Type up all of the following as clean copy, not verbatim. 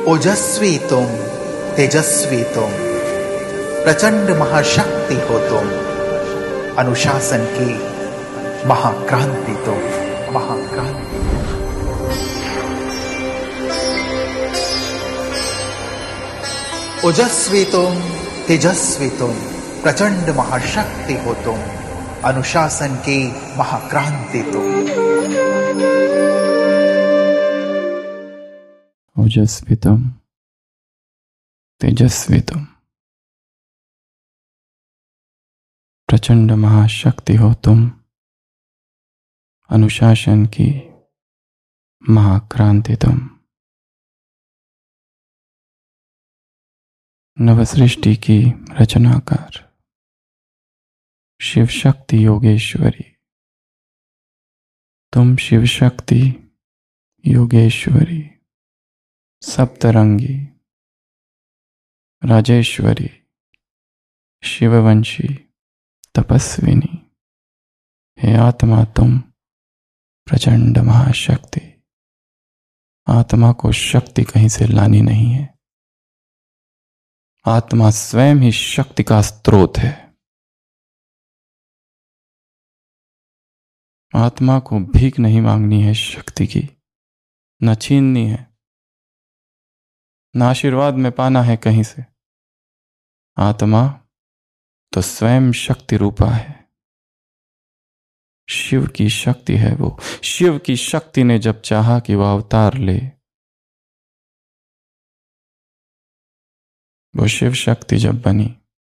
ओजस्वी तुम, तेजस्वी तुम, प्रचंड महाशक्ति हो तुम, अनुशासन की महाक्रांति तुम, महाक्रांति। ओजस्वी तुम, तेजस्वी तुम, प्रचंड महाशक्ति हो तुम, अनुशासन की महाक्रांति तुम। ओजस्वी तुम, तेजस्वी तुम, प्रचंड महाशक्ति हो तुम, अनुशासन की महाक्रांति तुम। नवसृष्टि की रचनाकार शिव शक्ति योगेश्वरी, तुम शिव शक्ति योगेश्वरी, सप्तरंगी, राजेश्वरी, शिववंशी, तपस्विनी, हे आत्मा तुम प्रचंड महाशक्ति। आत्मा को शक्ति कहीं से लानी नहीं है, आत्मा स्वयं ही शक्ति का स्रोत है। आत्मा को भीख नहीं मांगनी है शक्ति की, न छीननी है, न आशीर्वाद में पाना है कहीं से। आत्मा तो स्वयं शक्ति रूपा है, शिव की शक्ति है वो। शिव की शक्ति ने जब चाहा कि वह अवतार ले, वो शिव शक्ति जब बनी,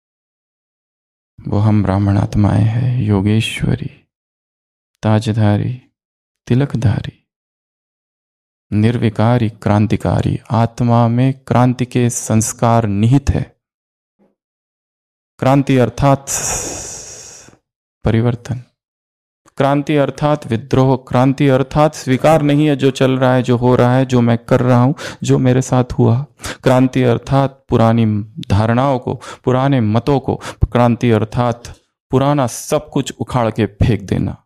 वो हम ब्राह्मण आत्माएं हैं, योगेश्वरी, ताजधारी, तिलकधारी, निर्विकारी, क्रांतिकारी। आत्मा में क्रांति के संस्कार निहित है। क्रांति अर्थात परिवर्तन, क्रांति अर्थात विद्रोह, क्रांति अर्थात स्वीकार नहीं है जो चल रहा है, जो हो रहा है, जो मैं कर रहा हूं, जो मेरे साथ हुआ। क्रांति अर्थात पुरानी धारणाओं को, पुराने मतों को, क्रांति अर्थात पुराना सब कुछ उखाड़ के फेंक देना,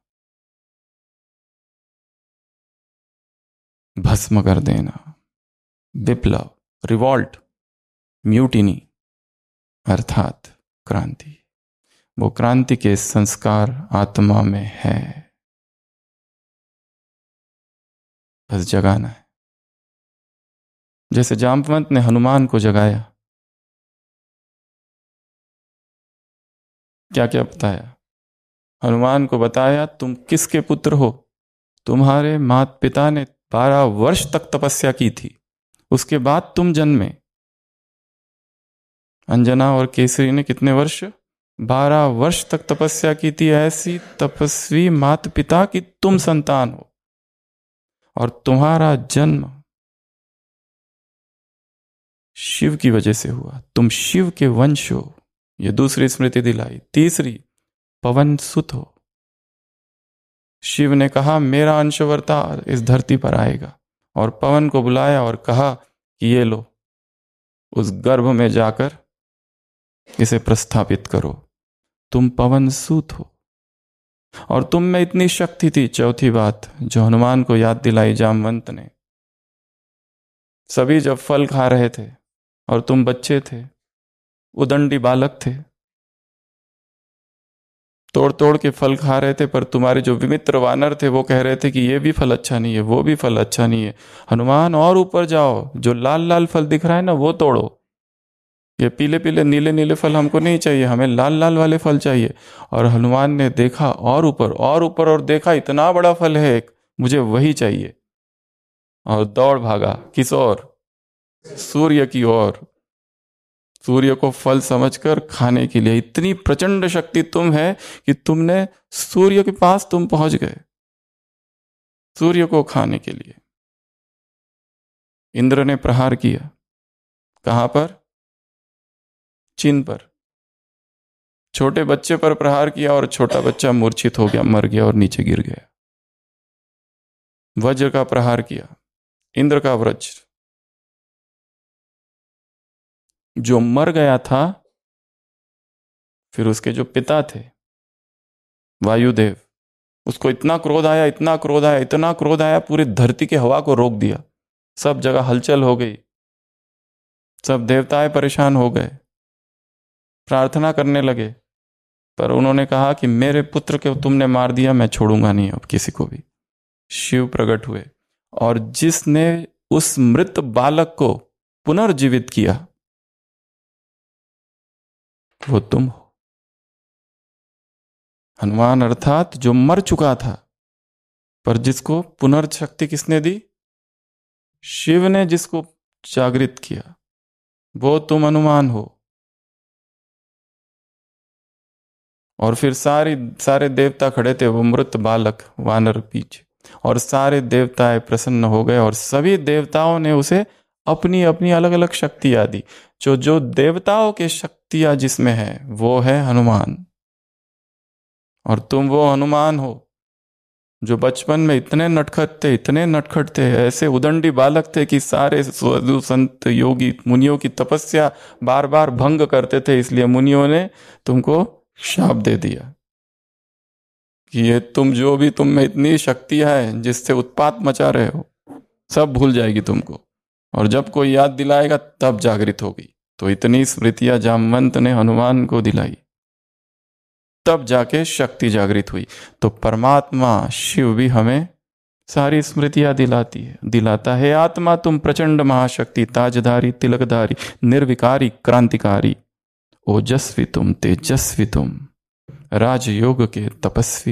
भस्म कर देना। विप्लव, रिवॉल्ट, म्यूटिनी अर्थात क्रांति। वो क्रांति के संस्कार आत्मा में है, बस जगाना है। जैसे जामवंत ने हनुमान को जगाया, क्या क्या बताया? हनुमान को बताया तुम किसके पुत्र हो? तुम्हारे माता पिता ने 12 वर्ष तक तपस्या की थी, उसके बाद तुम जन्मे। अंजना और केसरी ने कितने वर्ष? 12 वर्ष तक तपस्या की थी। ऐसी तपस्वी माता पिता की तुम संतान हो, और तुम्हारा जन्म शिव की वजह से हुआ। तुम शिव के वंश हो, यह दूसरी स्मृति दिलाई। तीसरी, पवन सुत हो। शिव ने कहा मेरा अंशवरता इस धरती पर आएगा, और पवन को बुलाया और कहा कि ये लो, उस गर्भ में जाकर इसे प्रस्थापित करो। तुम पवन सूत हो, और तुम में इतनी शक्ति थी। चौथी बात जो हनुमान को याद दिलाई जामवंत ने, सभी जब फल खा रहे थे और तुम बच्चे थे, उदंडी बालक थे, तोड़ तोड़ के फल खा रहे थे, पर तुम्हारे जो विमित्र वानर थे वो कह रहे थे कि ये भी फल अच्छा नहीं है, वो भी फल अच्छा नहीं है। हनुमान और ऊपर जाओ, जो लाल लाल फल दिख रहा है ना वो तोड़ो, ये पीले पीले नीले नीले फल हमको नहीं चाहिए, हमें लाल लाल वाले फल चाहिए। और हनुमान ने देखा और ऊपर और ऊपर, और देखा इतना बड़ा फल है एक, मुझे वही चाहिए, और दौड़ भागा किस ओर? सूर्य की ओर। सूर्य को फल समझकर खाने के लिए। इतनी प्रचंड शक्ति तुम है कि तुमने सूर्य के पास तुम पहुंच गए, सूर्य को खाने के लिए। इंद्र ने प्रहार किया, कहां पर? चिन्ह पर। छोटे बच्चे पर प्रहार किया, और छोटा बच्चा मूर्छित हो गया, मर गया और नीचे गिर गया। वज्र का प्रहार किया, इंद्र का वज्र। जो मर गया था, फिर उसके जो पिता थे वायुदेव, उसको इतना क्रोध आया, इतना क्रोध आया, इतना क्रोध आया, पूरी धरती की हवा को रोक दिया, सब जगह हलचल हो गई। सब देवताएं परेशान हो गए, प्रार्थना करने लगे, पर उन्होंने कहा कि मेरे पुत्र को तुमने मार दिया, मैं छोड़ूंगा नहीं अब किसी को भी। शिव प्रकट हुए और जिसने उस मृत बालक को पुनर्जीवित किया वो तुम हो। हनुमान अर्थात जो मर चुका था, पर जिसको पुनर्शक्ति किसने दी? शिव ने जिसको जागृत किया, वो तुम हनुमान हो। और फिर सारे देवता खड़े थे, वो मृत बालक वानर पीछे, और सारे देवताएं प्रसन्न हो गए और सभी देवताओं ने उसे अपनी अपनी अलग अलग शक्तियां दी। जो जो देवताओं के शक्तियां जिसमें है वो है हनुमान। और तुम वो हनुमान हो जो बचपन में इतने नटखट थे, ऐसे उदंडी बालक थे कि सारे साधु संत योगी मुनियों की तपस्या बार बार भंग करते थे, इसलिए मुनियों ने तुमको शाप दे दिया कि ये तुम जो भी तुम में इतनी शक्तियां हैं जिससे उत्पात मचा रहे हो, सब भूल जाएगी तुमको, और जब कोई याद दिलाएगा तब जागृत होगी। तो इतनी स्मृतियां जामवंत ने हनुमान को दिलाई, तब जाके शक्ति जागृत हुई। तो परमात्मा शिव भी हमें सारी स्मृतियां दिलाता है। आत्मा तुम प्रचंड महाशक्ति, ताजधारी तिलकधारी, निर्विकारी क्रांतिकारी, ओजस्वी तुम तेजस्वी तुम, राजयोग के तपस्वी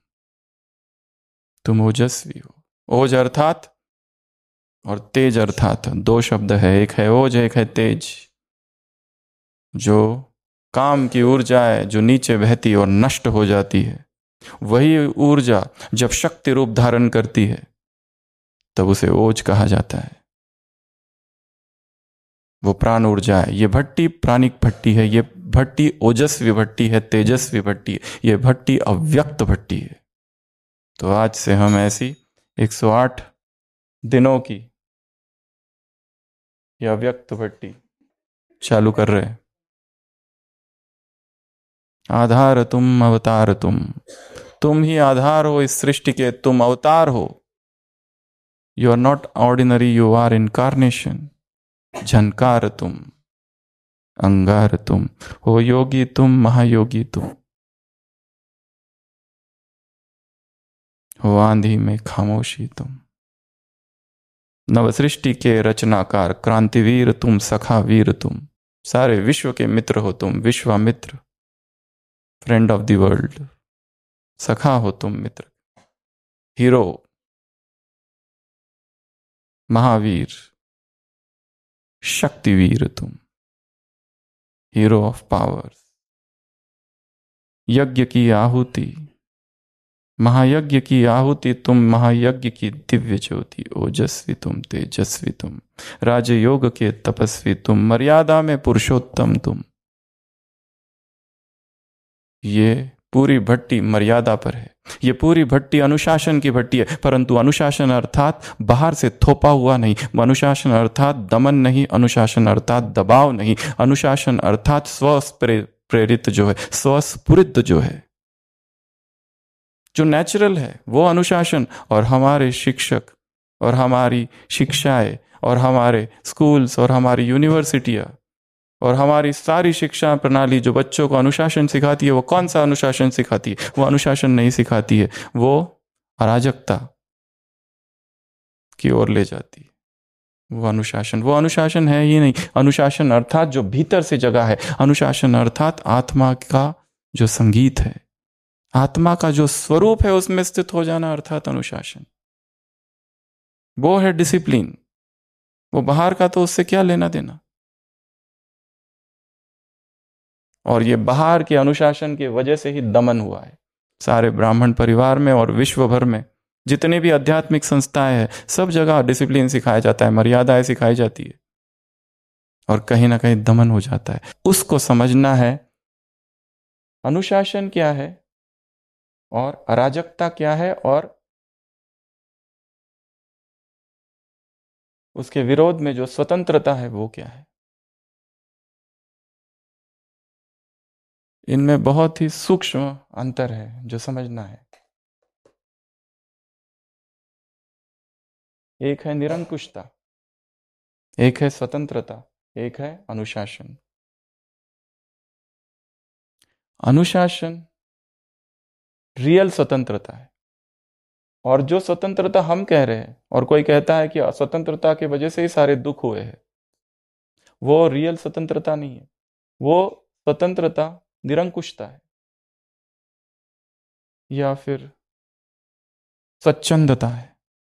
तुम ओजस्वी हो। ओज अर्थात और तेज अर्थात दो शब्द है, एक है ओज, एक है तेज। जो काम की ऊर्जा है जो नीचे बहती और नष्ट हो जाती है, वही ऊर्जा जब शक्ति रूप धारण करती है तब उसे ओज कहा जाता है। वो प्राण ऊर्जा है। ये भट्टी प्राणिक भट्टी है, ये भट्टी ओजस्वी भट्टी है, तेजस्वी भट्टी है, ये भट्टी अव्यक्त भट्टी है। तो आज से हम ऐसी 108 दिनों की ये अव्यक्त भट्टी चालू कर रहे हैं। आधार तुम अवतार तुम ही आधार हो इस सृष्टि के, तुम अवतार हो। You are not ordinary, you are incarnation. झनकार तुम, अंगार तुम हो, योगी तुम, महायोगी तुम हो, आंधी में खामोशी तुम। नवसृष्टि के रचनाकार, क्रांतिवीर तुम, सखा वीर तुम। सारे विश्व के मित्र हो तुम, Vishwamitra, friend of the world. सखा हो तुम, मित्र, हीरो, महावीर, शक्तिवीर तुम, हीरो ऑफ पावर्स। यज्ञ की आहुति, महायज्ञ की आहुति तुम, महायज्ञ की दिव्य ज्योति। ओजस्वी तुम तेजस्वी तुम, राजयोग के तपस्वी तुम, मर्यादा में पुरुषोत्तम तुम। ये पूरी भट्टी मर्यादा पर है। ये पूरी भट्टी अनुशासन की भट्टी है, परंतु अनुशासन अर्थात बाहर से थोपा हुआ नहीं, अनुशासन अर्थात दमन नहीं, अनुशासन अर्थात दबाव नहीं, अनुशासन अर्थात प्रेरित जो है, स्वस्फुरित जो है, जो नेचुरल है वो अनुशासन। और हमारे शिक्षक और हमारी शिक्षाएं और हमारे स्कूल्स और हमारी यूनिवर्सिटियां और हमारी सारी शिक्षा प्रणाली जो बच्चों को अनुशासन सिखाती है, वो कौन सा अनुशासन सिखाती है? वो अनुशासन नहीं सिखाती है, वो अराजकता की ओर ले जाती है। वो अनुशासन है ही नहीं। अनुशासन अर्थात जो भीतर से जगह है, अनुशासन अर्थात आत्मा का जो संगीत है, आत्मा का जो स्वरूप है उसमें स्थित हो जाना अर्थात अनुशासन। वो है डिसिप्लिन। वो बाहर का तो उससे क्या लेना देना। और ये बाहर के अनुशासन की वजह से ही दमन हुआ है सारे ब्राह्मण परिवार में और विश्व भर में। जितने भी आध्यात्मिक संस्थाएं हैं, सब जगह डिसिप्लिन सिखाया जाता है, मर्यादाएं सिखाई जाती है, और कहीं ना कहीं दमन हो जाता है। उसको समझना है, अनुशासन क्या है और अराजकता क्या है, और उसके विरोध में जो स्वतंत्रता है वो क्या है। इनमें बहुत ही सूक्ष्म अंतर है जो समझना है। एक है निरंकुशता, एक है स्वतंत्रता, एक है अनुशासन। अनुशासन रियल स्वतंत्रता है, और जो स्वतंत्रता हम कह रहे हैं और कोई कहता है कि स्वतंत्रता की वजह से ही सारे दुख हुए हैं, वो रियल स्वतंत्रता नहीं है। वो स्वतंत्रता निरंकुशता है, या फिर स्वच्छंदता है।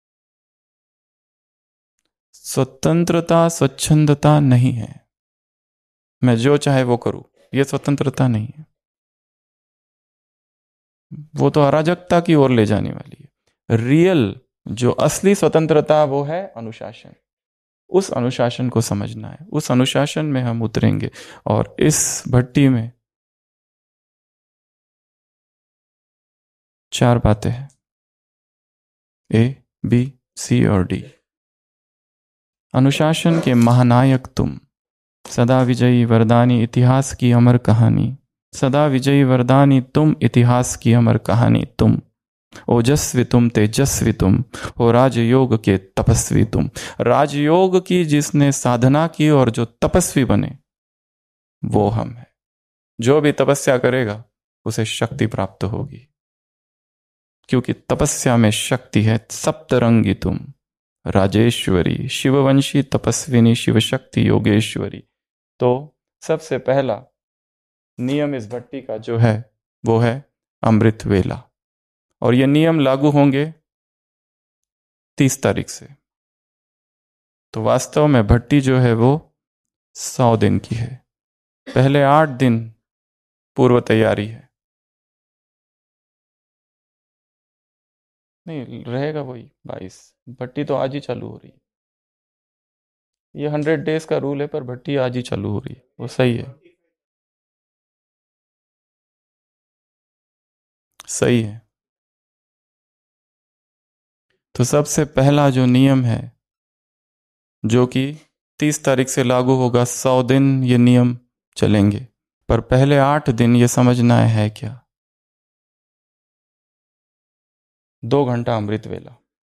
स्वतंत्रता स्वच्छंदता नहीं है, मैं जो चाहे वो करूं, ये स्वतंत्रता नहीं है। वो तो अराजकता की ओर ले जाने वाली है। रियल जो असली स्वतंत्रता वो है अनुशासन। उस अनुशासन को समझना है, उस अनुशासन में हम उतरेंगे। और इस भट्टी में 4 बातें हैं, A, B, C और D। अनुशासन के महानायक तुम, सदा विजयी वरदानी इतिहास की अमर कहानी। सदा विजयी वरदानी तुम, इतिहास की अमर कहानी तुम। ओजस्वी तुम, तेजस्वी तुम, हो राजयोग के तपस्वी तुम। राजयोग की जिसने साधना की और जो तपस्वी बने, वो हम हैं। जो भी तपस्या करेगा उसे शक्ति प्राप्त होगी, क्योंकि तपस्या में शक्ति है। सप्तरंगी तुम, राजेश्वरी, शिववंशी तपस्विनी, शिवशक्ति योगेश्वरी। तो सबसे पहला नियम इस भट्टी का जो है वो है अमृत वेला, और ये नियम लागू होंगे 30 तारीख से। तो वास्तव में भट्टी जो है वो 100 दिन की है। पहले 8 दिन पूर्व तैयारी है, नहीं रहेगा वही 22। भट्टी तो आज ही चालू हो रही है। ये 100 डेज का रूल है, पर भट्टी आज ही चालू हो रही है, वो सही है, सही है। तो सबसे पहला जो नियम है, जो कि 30 तारीख से लागू होगा, 100 दिन ये नियम चलेंगे, पर पहले 8 दिन ये समझना है क्या? 2 घंटा अमृत वेला।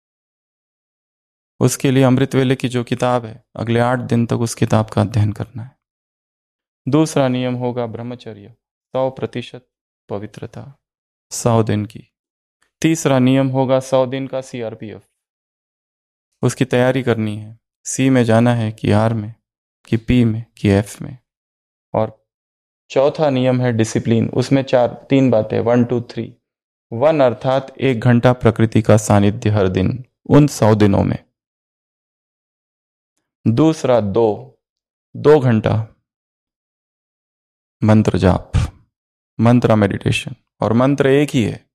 उसके लिए अमृत वेले की जो किताब है, अगले 8 दिन तक उस किताब का अध्ययन करना है। दूसरा नियम होगा ब्रह्मचर्य, 100% पवित्रता 100 दिन की। तीसरा नियम होगा 100 दिन का CRPF, उसकी तैयारी करनी है। C में जाना है कि R में, कि P में, कि F में। और चौथा नियम है डिसिप्लिन, उसमें 3 बातें, 1 2 3। 1 अर्थात 1 घंटा प्रकृति का सानिध्य हर दिन उन 100 दिनों में। दूसरा 2 घंटा मंत्र जाप, मंत्र मेडिटेशन, और मंत्र एक ही है,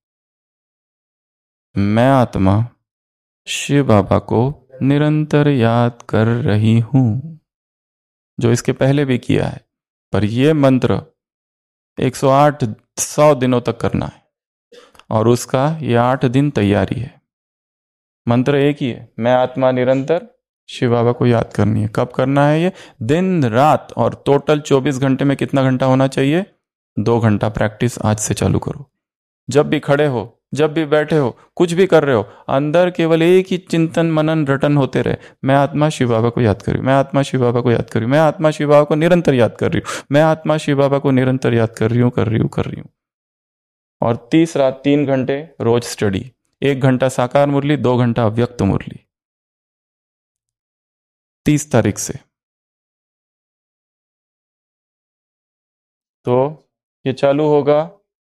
मैं आत्मा शिव बाबा को निरंतर याद कर रही हूं, जो इसके पहले भी किया है। पर यह मंत्र 108 100 दिनों तक करना है, और उसका ये 8 दिन तैयारी है। मंत्र एक ही है, मैं आत्मा निरंतर शिव बाबा को याद करनी है। कब करना है ये? दिन रात। और टोटल 24 घंटे में कितना घंटा होना चाहिए? 2 घंटा। प्रैक्टिस आज से चालू करो। जब भी खड़े हो, जब भी बैठे हो, कुछ भी कर रहे हो, अंदर केवल एक ही चिंतन मनन रटन होते रहे, मैं आत्मा शिव बाबा को याद कर रही हूं, मैं आत्मा शिव बाबा को याद कर रही हूं, मैं आत्मा शिव बाबा को निरंतर याद कर रही हूं, मैं आत्मा शिव बाबा को निरंतर याद कर रही हूं। और तीसरा 3 घंटे रोज स्टडी, 1 घंटा साकार मुरली, 2 घंटा अव्यक्त मुरली। 30 तारीख से। तो ये चालू होगा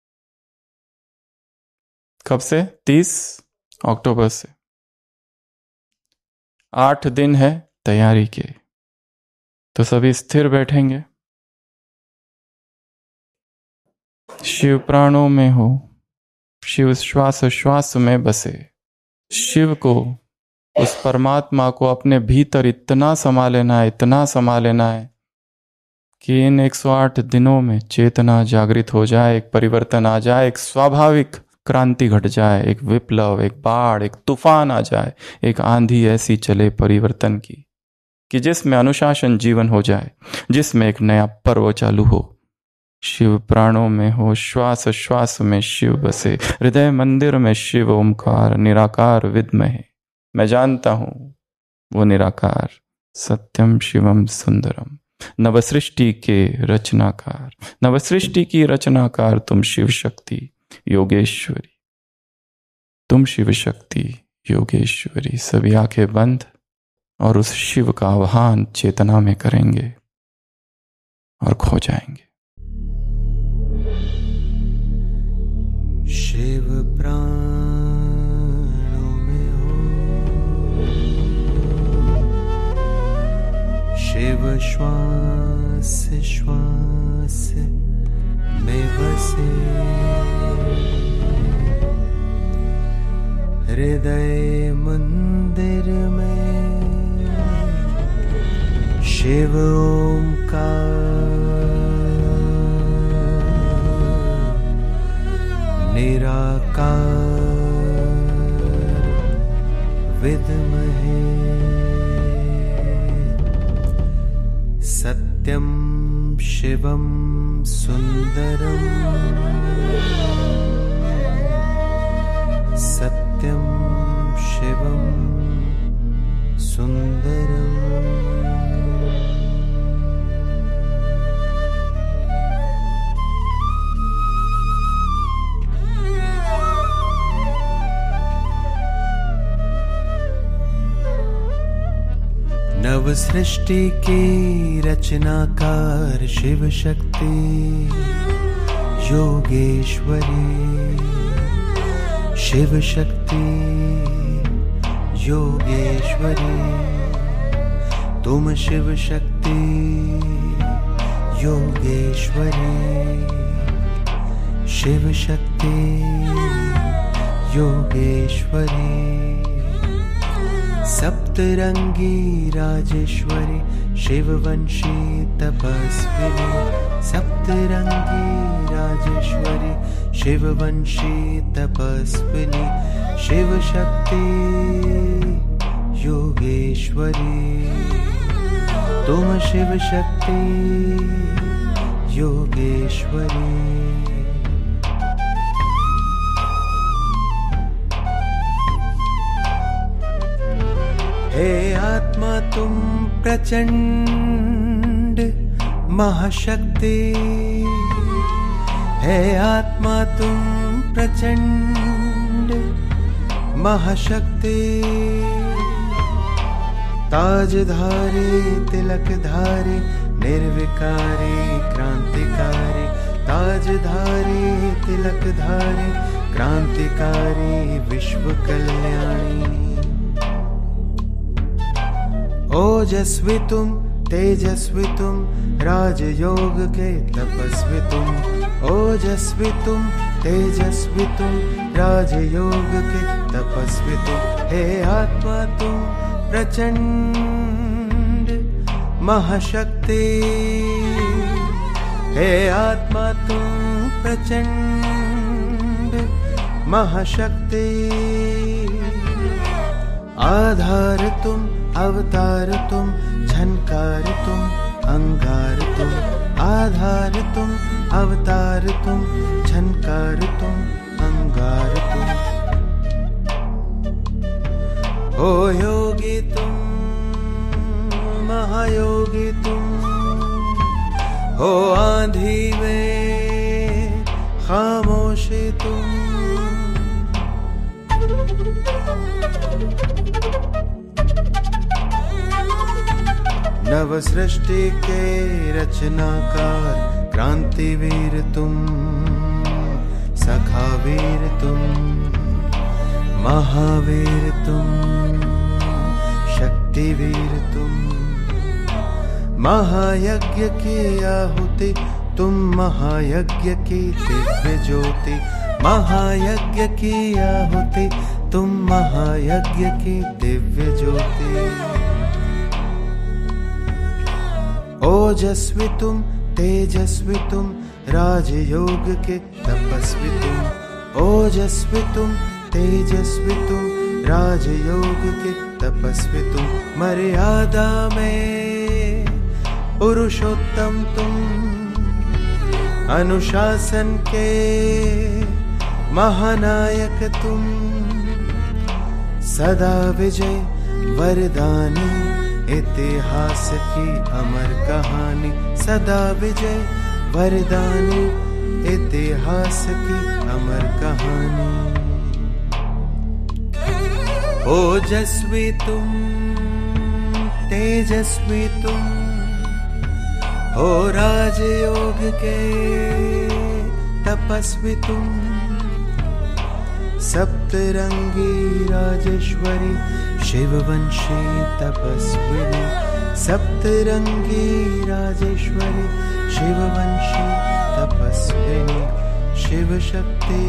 कब से? 30 अक्टूबर से। 8 दिन है तैयारी के। तो सभी स्थिर बैठेंगे, शिव प्राणों में हो, शिव श्वास श्वास में बसे। शिव को, उस परमात्मा को अपने भीतर इतना समा लेना है, इतना समा लेना है कि इन 108 दिनों में चेतना जागृत हो जाए, एक परिवर्तन आ जाए, एक स्वाभाविक क्रांति घट जाए, एक विप्लव, एक बाढ़, एक तूफान आ जाए, एक आंधी ऐसी चले परिवर्तन की कि जिसमें अनुशासन जीवन हो जाए, जिसमें एक नया पर्व चालू हो। शिव प्राणों में हो, श्वास श्वास में शिव बसे, हृदय मंदिर में शिव ओमकार, निराकार विद्महे। मैं जानता हूं वो निराकार, सत्यम शिवम सुंदरम, नवसृष्टि के रचनाकार, नवसृष्टि की रचनाकार तुम शिव शक्ति योगेश्वरी, तुम शिव शक्ति योगेश्वरी। सभी आंखें बंद और उस शिव का आह्वान चेतना में करेंगे और खो जाएंगे। शिव प्राणों में हो, शिव श्वास श्वास में बसे, हृदय मंदिर में शिव ओंकार, निराकार विद्महे सत्यं शिवं सुंदरं, सत्यं शिवं सुंदरम्। नव सृष्टि की रचनाकार शिव शक्ति योगेश्वरी, शिव शक्ति योगेश्वरी, तुम शिव शक्ति योगेश्वरी, शिव शक्ति योगेश्वरी, सप्तरंगी राजेश्वरी, शिववंशी तपस्विनी, सप्तरंगी राजेश्वरी, शिववंशी तपस्विनी, शिव शक्ति योगेश्वरी, तुम शिव शक्ति योगेश्वरी। हे आत्मा तुम प्रचंड महाशक्ति, हे आत्मा तुम प्रचंड महाशक्ति, ताजधारी तिलकधारी निर्विकारी क्रांतिकारी, ताजधारी तिलकधारी क्रांतिकारी विश्व कल्याणी, ओजस्वी तुम तेजस्वी तुम राजयोग के तपस्वी तुम, ओजस्वी तुम तेजस्वी तुम राजयोग के तपस्वी तुम, हे आत्मा तुम प्रचंड महाशक्ति, हे आत्मा तुम प्रचंड महाशक्ति, आधार तुम अवतार तुम झनकार तुम अंगार तुम, आधार तुम अवतार तुम झनकार तुम अंगार तुम, ओ योगी तुम महायोगी तुम, हो आंधी में खामोशी तुम, नव सृष्टि के रचनाकार क्रांतिवीर तुम, सखावीर तुम, महावीर तुम, शक्तिवीर तुम, महायज्ञ की आहुति तुम, महायज्ञ की दिव्य ज्योति, महायज्ञ की आहुति तुम, महायज्ञ की दिव्य ज्योति, ओजस्वी तुम तेजस्वी तुम राजयोग के तपस्वी तुम, ओजस्वी तुम तेजस्वी तुम राजयोग के तपस्वी तुम, मर्यादा में पुरुषोत्तम तुम, अनुशासन के महानायक तुम, सदा विजय वरदानी इतिहास की अमर कहानी सदा विजय वरदानी, इतिहास की अमर कहानी। ओजस्वी तुम, तेजस्वी तुम, हो राजयोग के तपस्वी तुम, सप्तरंगी राजेश्वरी शिववंशी तपस्विनी, सप्तरंगी राजेश्वरी शिववंशी तपस्विनी, शिव शक्ति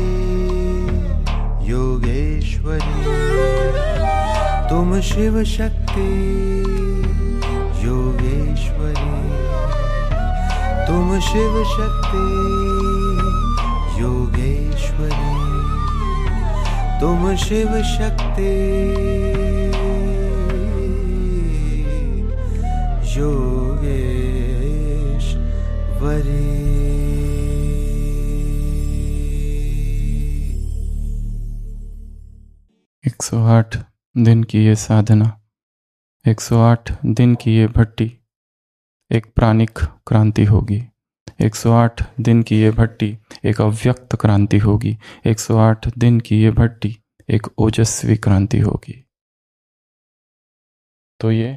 योगेश्वरी, तुम शिव शक्ति योगेश्वरी, तुम शिव शक्ति योगेश्वरी, तुम शिव शक्ति योगेश्वरी। 108 दिन की ये साधना, 108 दिन की ये भट्टी एक प्राणिक क्रांति होगी। 108 दिन की ये भट्टी एक अव्यक्त क्रांति होगी। 108 दिन की ये भट्टी एक ओजस्वी क्रांति होगी। तो ये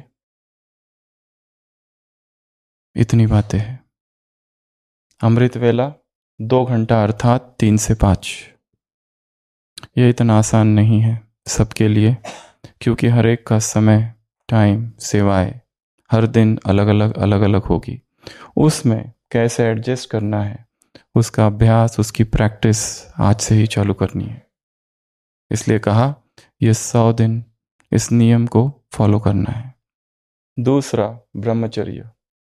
इतनी बातें हैं। अमृत वेला 2 घंटा अर्थात 3 से 5। ये इतना आसान नहीं है सबके लिए, क्योंकि हर एक का समय, टाइम, सेवाएं हर दिन अलग अलग होगी। उसमें कैसे एडजस्ट करना है, उसका अभ्यास, उसकी प्रैक्टिस आज से ही चालू करनी है। इसलिए कहा ये 100 दिन इस नियम को फॉलो करना है। दूसरा, ब्रह्मचर्य।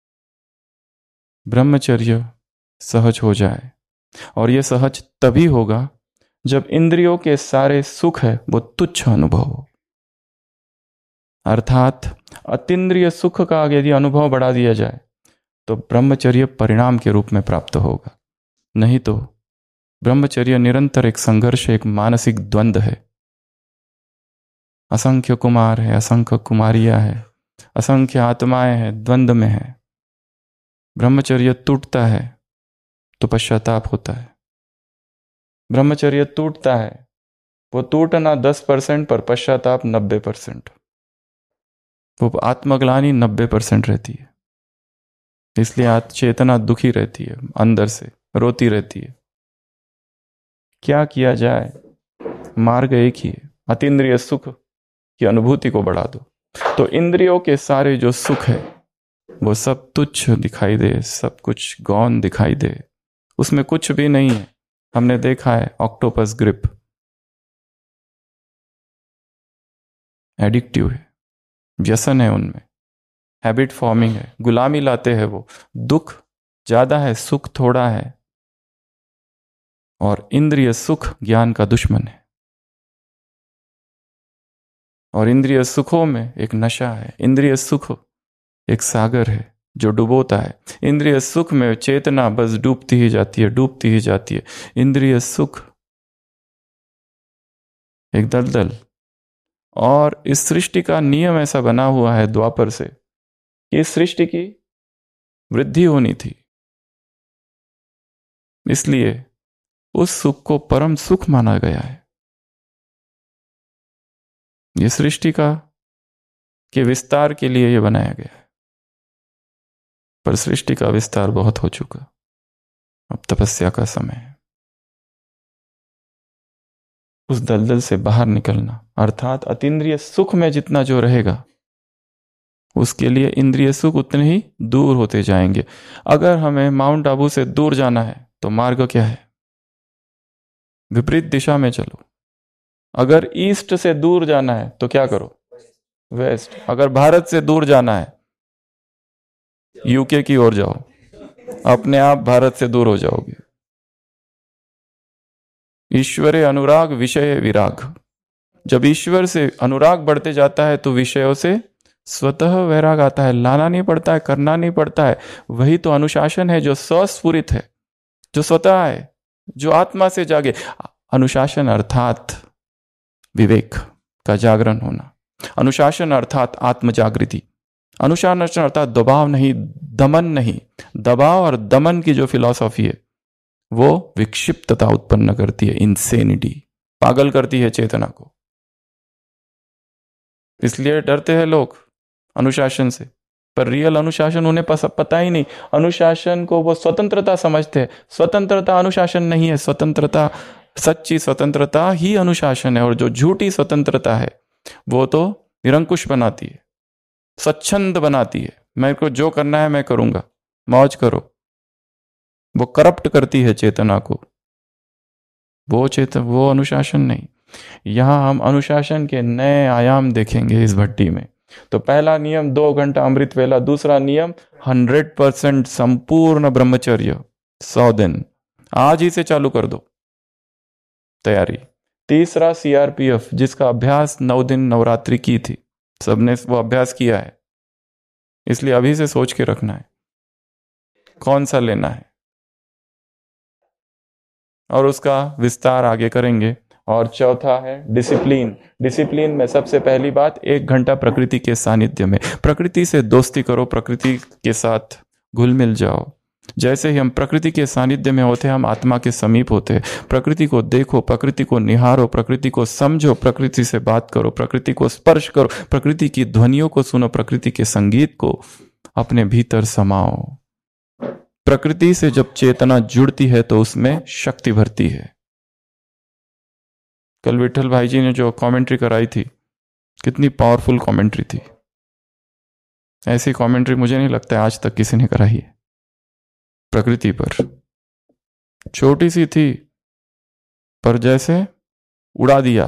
ब्रह्मचर्य सहज हो जाए, और ये सहज तभी होगा जब इंद्रियों के सारे सुख है वो तुच्छ अनुभव हो। अर्थात अतीन्द्रिय सुख का यदि अनुभव बढ़ा दिया जाए तो ब्रह्मचर्य परिणाम के रूप में प्राप्त होगा। नहीं तो ब्रह्मचर्य निरंतर एक संघर्ष, एक मानसिक द्वंद्व है। असंख्य कुमार है, असंख्य कुमारियां है, असंख्य आत्माएं हैं, द्वंद्व में है। ब्रह्मचर्य टूटता है तो पश्चाताप होता है। ब्रह्मचर्य टूटता है, वो टूटना 10% पर पश्चाताप 90%। वो आत्मग्लानि 90% रहती है। इसलिए चेतना दुखी रहती है, अंदर से रोती रहती है। क्या किया जाए? मार्ग एक ही है, अतीन्द्रिय सुख की अनुभूति को बढ़ा दो। तो इंद्रियों के सारे जो सुख है वो सब तुच्छ दिखाई दे, सब कुछ गौण दिखाई दे, उसमें कुछ भी नहीं है। हमने देखा है ऑक्टोपस ग्रिप एडिक्टिव है, व्यसन है उनमें, हैबिट फॉर्मिंग है, गुलामी लाते हैं वो। दुख ज्यादा है, सुख थोड़ा है, और इंद्रिय सुख ज्ञान का दुश्मन है। और इंद्रिय सुखों में एक नशा है, इंद्रिय सुख एक सागर है जो डुबोता है। इंद्रिय सुख में चेतना बस डूबती ही जाती है, डूबती ही जाती है। इंद्रिय सुख एक दलदल। और इस सृष्टि का नियम ऐसा बना हुआ है द्वापर से कि इस सृष्टि की वृद्धि होनी थी, इसलिए उस सुख को परम सुख माना गया है। ये सृष्टि के विस्तार के लिए ये बनाया गया है, पर सृष्टि का विस्तार बहुत हो चुका, अब तपस्या का समय है। उस दलदल से बाहर निकलना, अर्थात अतीन्द्रिय सुख में जितना जो रहेगा उसके लिए इंद्रिय सुख उतने ही दूर होते जाएंगे। अगर हमें माउंट आबू से दूर जाना है तो मार्ग क्या है? विपरीत दिशा में चलो। अगर ईस्ट से दूर जाना है तो क्या करो? वेस्ट। अगर भारत से दूर जाना है यूके की ओर जाओ, अपने आप भारत से दूर हो जाओगे। ईश्वरे अनुराग विषय विराग। जब ईश्वर से अनुराग बढ़ते जाता है तो विषयों से स्वतः वैराग आता है। लाना नहीं पड़ता है, करना नहीं पड़ता है। वही तो अनुशासन है जो स्वस्फुरित है, जो स्वतः है, जो आत्मा से जागे। अनुशासन अर्थात विवेक का जागरण होना, अनुशासन अर्थात आत्म जागृति। अनुशासन अर्थात दबाव नहीं, दमन नहीं। दबाव और दमन की जो फिलॉसफी है वो विक्षिप्तता उत्पन्न करती है, इंसेनिटी, पागल करती है चेतना को। इसलिए डरते हैं लोग अनुशासन से, पर रियल अनुशासन उन्हें पता ही नहीं। अनुशासन को वो स्वतंत्रता समझते हैं। स्वतंत्रता अनुशासन नहीं है। स्वतंत्रता, सच्ची स्वतंत्रता ही अनुशासन है। और जो झूठी स्वतंत्रता है वो तो निरंकुश बनाती है, स्वच्छंद बनाती है। मेरे को जो करना है मैं करूंगा, मौज करो। वो करप्ट करती है चेतना को। वो अनुशासन नहीं। यहां हम अनुशासन के नए आयाम देखेंगे इस भट्टी में। तो पहला नियम 2 घंटा अमृत वेला। दूसरा नियम 100% संपूर्ण ब्रह्मचर्य 100 दिन। आज ही से चालू कर दो तैयारी। तीसरा CRPF, जिसका अभ्यास 9 दिन नवरात्रि की थी, सबने वो अभ्यास किया है, इसलिए अभी से सोच के रखना है कौन सा लेना है, और उसका विस्तार आगे करेंगे। और चौथा है डिसिप्लिन। डिसिप्लिन में सबसे पहली बात 1 घंटा प्रकृति के सानिध्य में। प्रकृति से दोस्ती करो, प्रकृति के साथ घुल मिल जाओ। जैसे ही हम प्रकृति के सानिध्य में होते हैं, हम आत्मा के समीप होते हैं। प्रकृति को देखो, प्रकृति को निहारो, प्रकृति को समझो, प्रकृति से बात करो, प्रकृति को स्पर्श करो, प्रकृति की ध्वनियों को सुनो, प्रकृति के संगीत को अपने भीतर समाओ। प्रकृति से जब चेतना जुड़ती है तो उसमें शक्ति भरती है। कल विठल भाई जी ने जो कमेंट्री कराई थी, कितनी पावरफुल कमेंट्री थी। ऐसी कमेंट्री मुझे नहीं लगता है आज तक किसी ने कराई है प्रकृति पर। छोटी सी थी पर जैसे उड़ा दिया।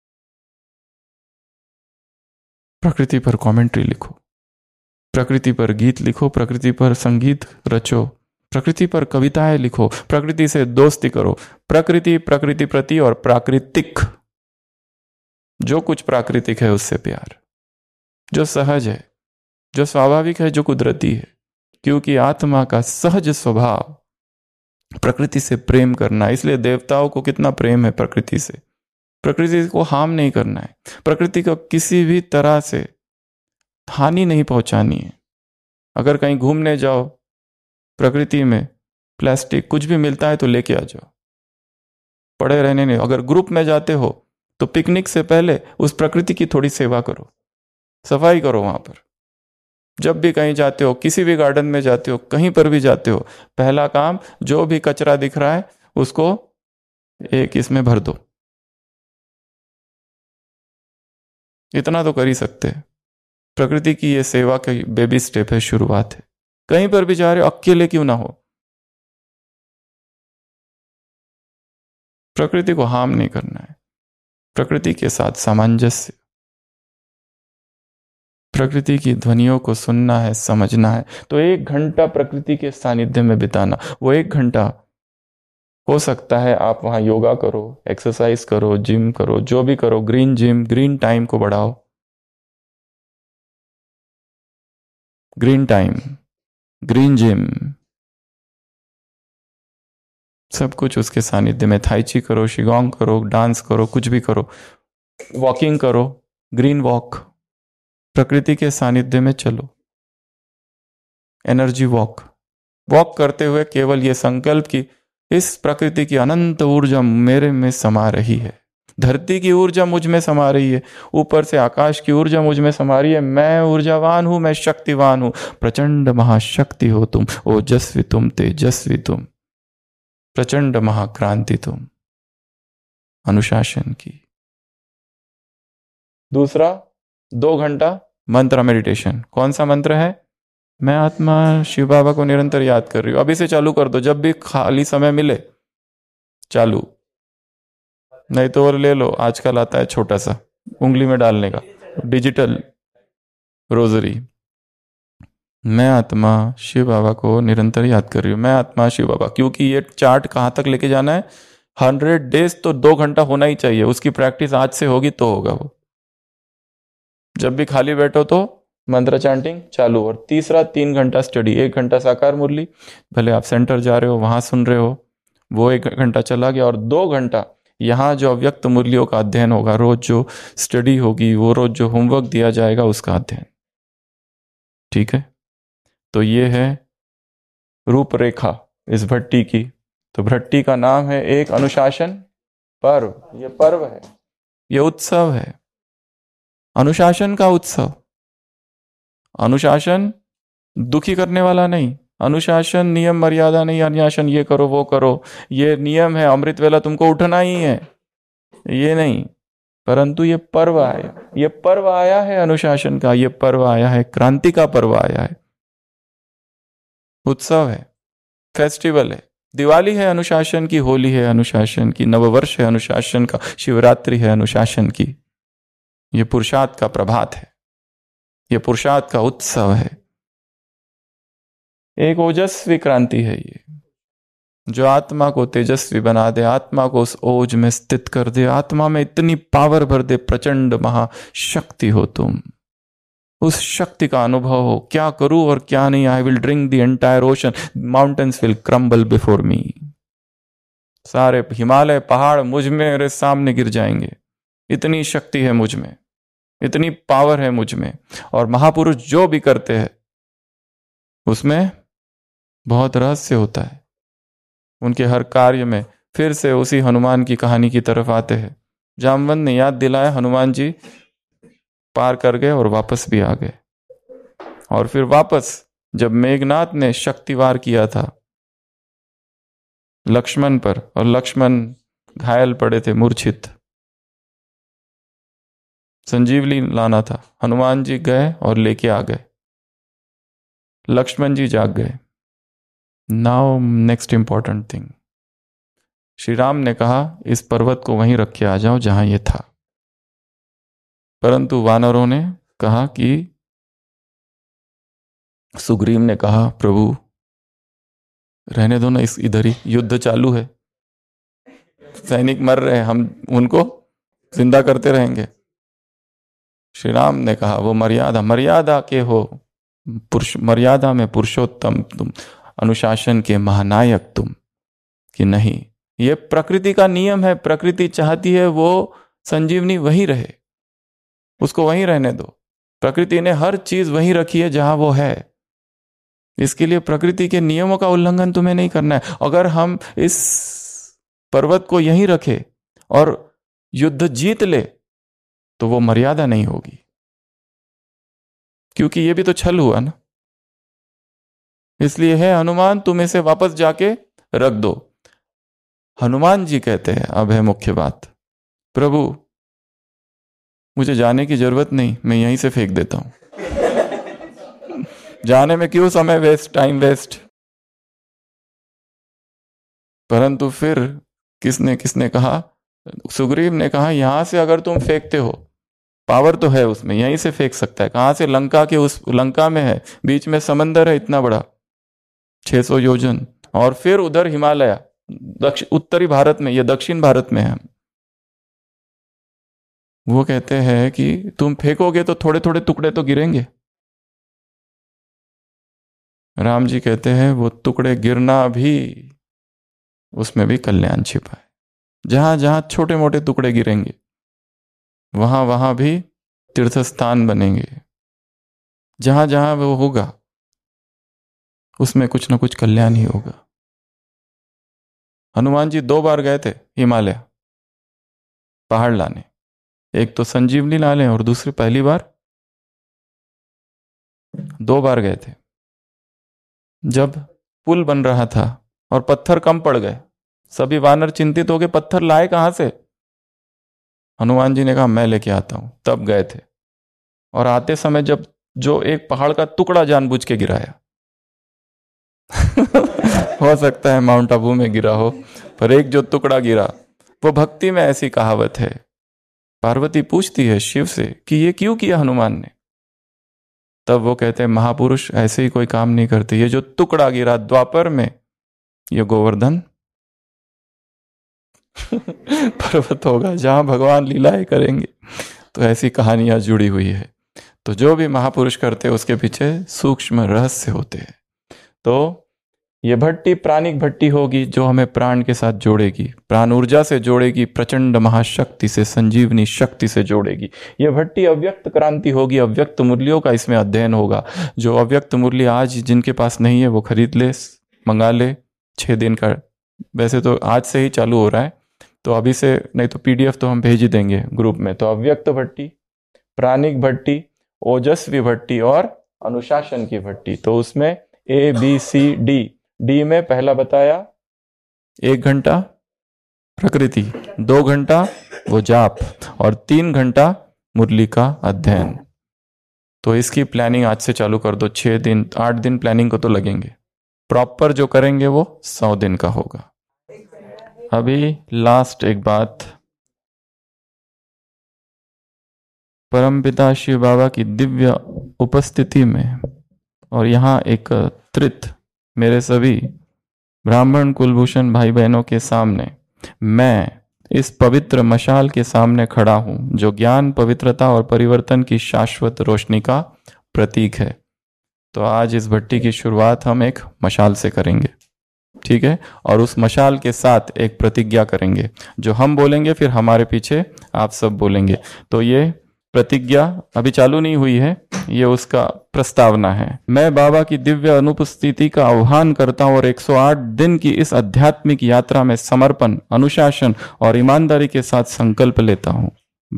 प्रकृति पर कमेंट्री लिखो, प्रकृति पर गीत लिखो, प्रकृति पर संगीत रचो, प्रकृति पर कविताएं लिखो, प्रकृति से दोस्ती करो। प्रकृति, प्रकृति प्रति और प्राकृतिक, जो कुछ प्राकृतिक है उससे प्यार, जो सहज है, जो स्वाभाविक है, जो कुदरती है। क्योंकि आत्मा का सहज स्वभाव प्रकृति से प्रेम करना। इसलिए देवताओं को कितना प्रेम है प्रकृति से। प्रकृति को हार्म नहीं करना है, प्रकृति को किसी भी तरह से हानि नहीं पहुंचानी है। अगर कहीं घूमने जाओ प्रकृति में, प्लास्टिक कुछ भी मिलता है तो लेके आ जाओ, पड़े रहने नहीं। अगर ग्रुप में जाते हो तो पिकनिक से पहले उस प्रकृति की थोड़ी सेवा करो, सफाई करो वहां पर। जब भी कहीं जाते हो, किसी भी गार्डन में जाते हो, कहीं पर भी जाते हो, पहला काम जो भी कचरा दिख रहा है उसको एक इसमें भर दो। इतना तो कर ही सकते हैं। प्रकृति की ये सेवा की बेबी स्टेप है, शुरुआत है। कहीं पर भी जा रहे हो, अकेले क्यों ना हो, प्रकृति को हार्म नहीं करना है, प्रकृति के साथ सामंजस्य, प्रकृति की ध्वनियों को सुनना है, समझना है। तो 1 घंटा प्रकृति के सानिध्य में बिताना। वो 1 घंटा हो सकता है आप वहां योगा करो, एक्सरसाइज करो, जिम करो, जो भी करो, ग्रीन जिम, ग्रीन टाइम को बढ़ाओ। ग्रीन टाइम, ग्रीन जिम, सब कुछ उसके सानिध्य में। थाईची करो, शिगोंग करो, डांस करो, कुछ भी करो, वॉकिंग करो, ग्रीन वॉक, प्रकृति के सानिध्य में चलो। Energy walk. वॉक करते हुए केवल ये संकल्प कि इस प्रकृति की अनंत ऊर्जा मेरे में समा रही है, धरती की ऊर्जा मुझ में समा रही है, ऊपर से आकाश की ऊर्जा मुझ में समा रही है। मैं ऊर्जावान हूं, मैं शक्तिवान हूं। प्रचंड महाशक्ति हो तुम, ओजस्वी तुम, तेजस्वी तुम, प्रचंड महाक्रांति तुम। अनुशासन की। दूसरा 2 घंटा मंत्र मेडिटेशन। कौन सा मंत्र है? मैं आत्मा शिव बाबा को निरंतर याद कर रही हूं। अभी से चालू कर दो, जब भी खाली समय मिले चालू, नहीं तो और ले लो। आजकल आता है छोटा सा उंगली में डालने का डिजिटल रोजरी। मैं आत्मा शिव बाबा को निरंतर याद कर रही हूं, मैं आत्मा शिव बाबा। क्योंकि ये चार्ट कहां तक लेके जाना है? 100 डेज तो 2 घंटा होना ही चाहिए। उसकी प्रैक्टिस आज से होगी तो होगा वो। जब भी खाली बैठो तो मंत्र चैंटिंग चालू। और तीसरा 3 घंटा स्टडी। 1 घंटा साकार मुरली, भले आप सेंटर जा रहे हो वहां सुन रहे हो, वो 1 घंटा चला गया। और 2 घंटा यहाँ जो अव्यक्त मुरलियों का अध्ययन होगा, रोज जो स्टडी होगी, वो रोज जो होमवर्क दिया जाएगा उसका अध्ययन। ठीक है, तो ये है रूपरेखा इस भट्टी की। तो भट्टी का नाम है एक अनुशासन पर्व। ये पर्व है, ये उत्सव है, अनुशासन का उत्सव। अनुशासन दुखी करने वाला नहीं, अनुशासन नियम मर्यादा नहीं, अनुशासन ये करो वो करो, ये नियम है, अमृत वेला तुमको उठना ही है, ये नहीं। परंतु ये पर्व आया, ये पर्व आया है अनुशासन का, ये पर्व आया है क्रांति का पर्व आया है, उत्सव है, फेस्टिवल है। दिवाली है अनुशासन की, होली है अनुशासन की, नववर्ष है अनुशासन का, शिवरात्रि है अनुशासन की। ये पुरुषार्थ का प्रभात है, ये पुरुषार्थ का उत्सव है, एक ओजस्वी क्रांति है ये, जो आत्मा को तेजस्वी बना दे, आत्मा को उस ओज में स्थित कर दे, आत्मा में इतनी पावर भर दे, प्रचंड महाशक्ति हो तुम, उस शक्ति का अनुभव हो। क्या करूं और क्या नहीं, I will drink the entire ocean, mountains will crumble before me. सारे हिमालय पहाड़ मुझ मेरे सामने गिर जाएंगे, इतनी शक्ति है मुझ में, इतनी पावर है मुझ में। और महापुरुष जो भी करते हैं उसमें बहुत रहस्य होता है, उनके हर कार्य में। फिर से उसी हनुमान की कहानी की तरफ आते हैं। जामवंत ने याद दिलाया, हनुमान जी पार कर गए और वापस भी आ गए। और फिर वापस जब मेघनाथ ने शक्तिवार किया था लक्ष्मण पर, और लक्ष्मण घायल पड़े थे, मूर्छित, संजीवनी लाना था, हनुमान जी गए और लेके आ गए, लक्ष्मण जी जाग गए। Now next important thing, Shri Ram ने कहा इस पर्वत को वहीं रख के आ जाओ जहां ये था। परंतु वानरों ने कहा कि, सुग्रीव ने कहा प्रभु रहने दो ना, इस इधर ही युद्ध चालू है, सैनिक मर रहे हैं, हम उनको जिंदा करते रहेंगे। श्री राम ने कहा वो मर्यादा, मर्यादा के हो पुरुष, मर्यादा में पुरुषोत्तम तुम, अनुशासन के महानायक तुम, कि नहीं ये प्रकृति का नियम है, प्रकृति चाहती है वो संजीवनी वहीं रहे, उसको वहीं रहने दो। प्रकृति ने हर चीज वहीं रखी है जहां वो है, इसके लिए प्रकृति के नियमों का उल्लंघन तुम्हें नहीं करना है। अगर हम इस पर्वत को यहीं रखे और युद्ध जीत ले तो वो मर्यादा नहीं होगी, क्योंकि ये भी तो छल हुआ ना। इसलिए है हनुमान तुम इसे वापस जाके रख दो। हनुमान जी कहते हैं, अब है मुख्य बात, प्रभु मुझे जाने की जरूरत नहीं, मैं यहीं से फेंक देता हूं, जाने में क्यों समय वेस्ट, टाइम वेस्ट। परंतु फिर किसने कहा, सुग्रीव ने कहा यहां से अगर तुम फेंकते हो, पावर तो है उसमें, यहीं से फेंक सकता है। कहां से? लंका के, उस लंका में है, बीच में समंदर है इतना बड़ा, 600 योजन, और फिर उधर हिमालय, उत्तरी भारत में, ये दक्षिण भारत में है। वो कहते हैं कि तुम फेंकोगे तो थोड़े थोड़े टुकड़े तो गिरेंगे। राम जी कहते हैं वो टुकड़े गिरना भी, उसमें भी कल्याण छिपा है। जहां जहां छोटे मोटे टुकड़े गिरेंगे वहां वहां भी तीर्थ स्थान बनेंगे। जहां जहां वो होगा उसमें कुछ ना कुछ कल्याण ही होगा। हनुमान जी 2 बार गए थे हिमालय पहाड़ लाने, एक तो संजीवनी लाने और दूसरी पहली बार 2 बार गए थे। जब पुल बन रहा था और पत्थर कम पड़ गए, सभी वानर चिंतित हो गए, पत्थर लाए कहां से? हनुमान जी ने कहा मैं लेके आता हूं, तब गए थे। और आते समय जब जो एक पहाड़ का टुकड़ा जानबूझ के गिराया हो सकता है माउंट आबू में गिरा हो, पर एक जो टुकड़ा गिरा, वो भक्ति में ऐसी कहावत है। पार्वती पूछती है शिव से कि ये क्यों किया हनुमान ने? तब वो कहते हैं महापुरुष ऐसे ही कोई काम नहीं करते। ये जो टुकड़ा गिरा द्वापर में, ये गोवर्धन पर्वत होगा जहां भगवान लीलाएं करेंगे। तो ऐसी कहानियां जुड़ी हुई है। तो जो भी महापुरुष करते हैं उसके पीछे सूक्ष्म रहस्य होते हैं। तो ये भट्टी प्राणिक भट्टी होगी जो हमें प्राण के साथ जोड़ेगी, प्राण ऊर्जा से जोड़ेगी, प्रचंड महाशक्ति से, संजीवनी शक्ति से जोड़ेगी। ये भट्टी अव्यक्त क्रांति होगी, अव्यक्त मुरलियों का इसमें अध्ययन होगा। जो अव्यक्त मुरली आज जिनके पास नहीं है वो खरीद ले, मंगा ले। 6 दिन का, वैसे तो आज से ही चालू हो रहा है, तो अभी से नहीं तो PDF तो हम भेज ही देंगे ग्रुप में। तो अव्यक्त भट्टी, प्राणिक भट्टी, ओजस्वी भट्टी और अनुशासन की भट्टी। तो उसमें ABCD, डी में पहला बताया 1 घंटा प्रकृति, 2 घंटा वो जाप और 3 घंटा मुरली का अध्ययन। तो इसकी प्लानिंग आज से चालू कर दो। 6 दिन 8 दिन प्लानिंग को तो लगेंगे, प्रॉपर जो करेंगे वो 100 दिन का होगा। अभी लास्ट एक बात, परमपिता शिव बाबा की दिव्य उपस्थिति में और यहाँ एकत्रित मेरे सभी ब्राह्मण कुलभूषण भाई बहनों के सामने मैं इस पवित्र मशाल के सामने खड़ा हूं, जो ज्ञान, पवित्रता और परिवर्तन की शाश्वत रोशनी का प्रतीक है। तो आज इस भट्टी की शुरुआत हम एक मशाल से करेंगे, ठीक है? और उस मशाल के साथ एक प्रतिज्ञा करेंगे, जो हम बोलेंगे फिर हमारे पीछे आप सब बोलेंगे। तो ये प्रतिज्ञा अभी चालू नहीं हुई है, ये उसका प्रस्तावना है। मैं बाबा की दिव्य अनुपस्थिति का आह्वान करता हूँ और 108 दिन की इस आध्यात्मिक यात्रा में समर्पण, अनुशासन और ईमानदारी के साथ संकल्प लेता हूँ।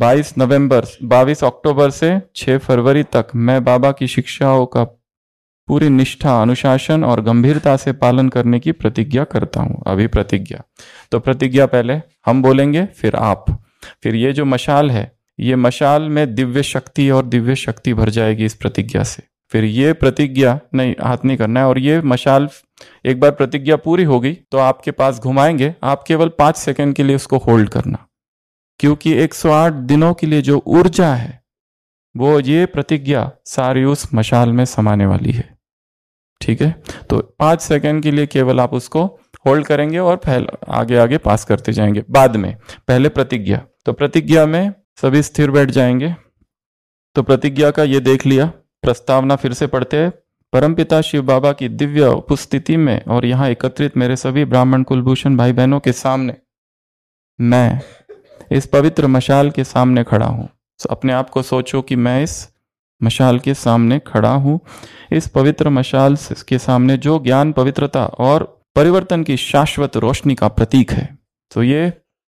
22 अक्टूबर से 6 फरवरी तक मैं बाबा की शिक्षाओं का पूरी निष्ठा, अनुशासन और गंभीरता से पालन करने की प्रतिज्ञा करता हूँ। अभी प्रतिज्ञा, तो प्रतिज्ञा पहले हम बोलेंगे फिर आप। फिर ये जो मशाल है, ये मशाल में दिव्य शक्ति और दिव्य शक्ति भर जाएगी इस प्रतिज्ञा से। फिर ये प्रतिज्ञा नहीं, हाथ नहीं करना है। और ये मशाल एक बार प्रतिज्ञा पूरी होगी तो आपके पास घुमाएंगे, आप केवल 5 सेकंड के लिए उसको होल्ड करना, क्योंकि 108 दिनों के लिए जो ऊर्जा है वो ये प्रतिज्ञा सारी उस मशाल में समाने वाली है, ठीक है? तो 5 सेकंड के लिए केवल आप उसको होल्ड करेंगे और आगे आगे पास करते जाएंगे बाद में। पहले प्रतिज्ञा, तो प्रतिज्ञा में सभी स्थिर बैठ जाएंगे। तो प्रतिज्ञा का ये देख लिया, प्रस्तावना फिर से पढ़ते हैं। परमपिता शिव बाबा की दिव्य उपस्थिति में और यहाँ एकत्रित मेरे सभी ब्राह्मण कुलभूषण भाई बहनों के सामने मैं इस पवित्र मशाल के सामने खड़ा हूँ। अपने आप को सोचो कि मैं इस मशाल के सामने खड़ा हूँ। इस पवित्र मशाल के सामने जो ज्ञान, पवित्रता और परिवर्तन की शाश्वत रोशनी का प्रतीक है। तो ये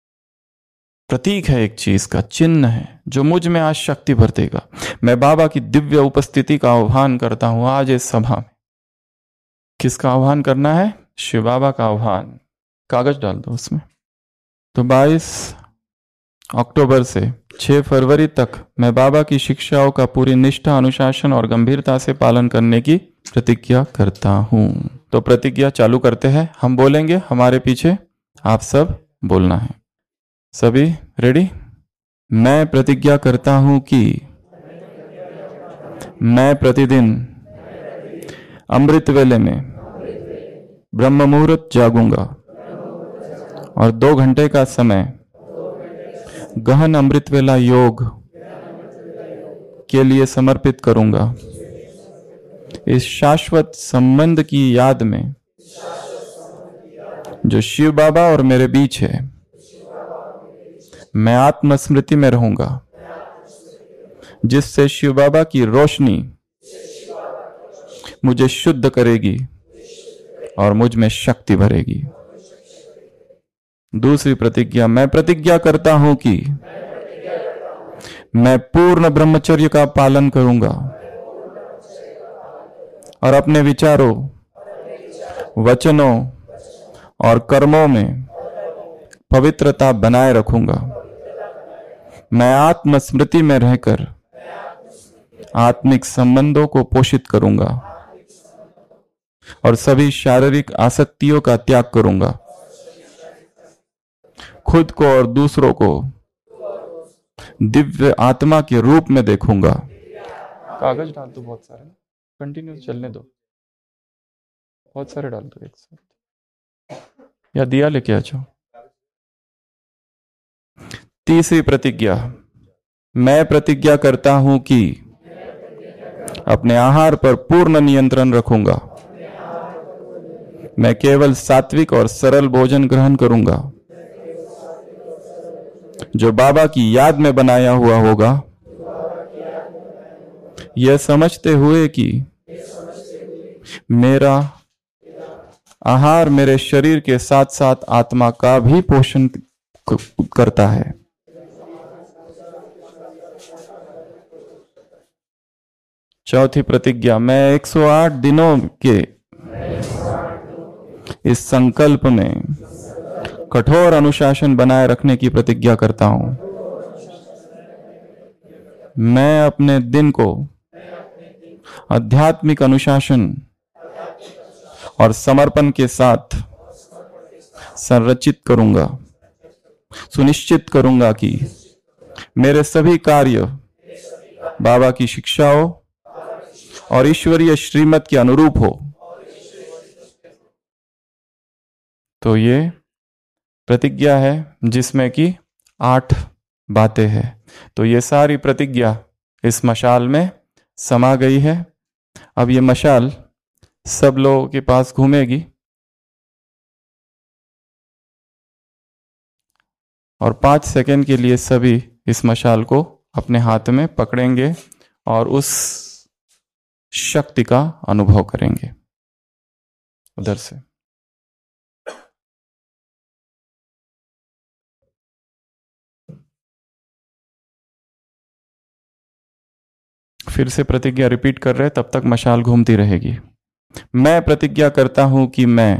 प्रतीक है, एक चीज का चिन्ह है जो मुझ में आज शक्ति भर देगा। मैं बाबा की दिव्य उपस्थिति का आह्वान करता हूं आज इस सभा में। किसका आह्वान करना है? शिव बाबा का आह्वान। कागज डाल दो उसमें। तो 22 अक्टूबर से 6 फरवरी तक मैं बाबा की शिक्षाओं का पूरी निष्ठा, अनुशासन और गंभीरता से पालन करने की प्रतिज्ञा करता हूं। तो प्रतिज्ञा चालू करते हैं, हम बोलेंगे, हमारे पीछे आप सब बोलना है। सभी रेडी? मैं प्रतिज्ञा करता हूं कि मैं प्रतिदिन अमृत वेले में ब्रह्म मुहूर्त जागूंगा और 2 घंटे का समय गहन अमृत वेला योग के लिए समर्पित करूंगा। इस शाश्वत संबंध की याद में जो शिव बाबा और मेरे बीच है, मैं आत्मस्मृति में रहूंगा, जिससे शिव बाबा की रोशनी मुझे शुद्ध करेगी और मुझ में शक्ति भरेगी। दूसरी प्रतिज्ञा, मैं प्रतिज्ञा करता हूं कि मैं पूर्ण ब्रह्मचर्य का पालन करूंगा और अपने विचारों, वचनों और कर्मों में पवित्रता बनाए रखूंगा। मैं आत्मस्मृति में रहकर आत्मिक संबंधों को पोषित करूंगा और सभी शारीरिक आसक्तियों का त्याग करूंगा। खुद को और दूसरों को दिव्य आत्मा के रूप में देखूंगा। कागज डाल दो बहुत सारे, कंटिन्यू चलने दो, बहुत सारे डाल दो एक साथ, या दिया लेके आ जाओ। तीसरी प्रतिज्ञा, मैं प्रतिज्ञा करता हूं कि अपने आहार पर पूर्ण नियंत्रण रखूंगा। मैं केवल सात्विक और सरल भोजन ग्रहण करूंगा जो बाबा की याद में बनाया हुआ होगा, यह समझते हुए कि मेरा आहार मेरे शरीर के साथ साथ आत्मा का भी पोषण करता है। चौथी प्रतिज्ञा, मैं 108 दिनों के इस संकल्प में कठोर अनुशासन बनाए रखने की प्रतिज्ञा करता हूं। मैं अपने दिन को आध्यात्मिक अनुशासन और समर्पण के साथ संरचित करूंगा। सुनिश्चित करूंगा कि मेरे सभी कार्य बाबा की शिक्षाओं और ईश्वरीय श्रीमत के अनुरूप हो। तो ये प्रतिज्ञा है जिसमें कि 8 बातें हैं। तो ये सारी प्रतिज्ञा इस मशाल में समा गई है। अब ये मशाल सब लोगों के पास घूमेगी और 5 सेकंड के लिए सभी इस मशाल को अपने हाथ में पकड़ेंगे और उस शक्ति का अनुभव करेंगे। उधर से फिर से प्रतिज्ञा रिपीट कर रहे, तब तक मशाल घूमती रहेगी। मैं प्रतिज्ञा करता हूं कि मैं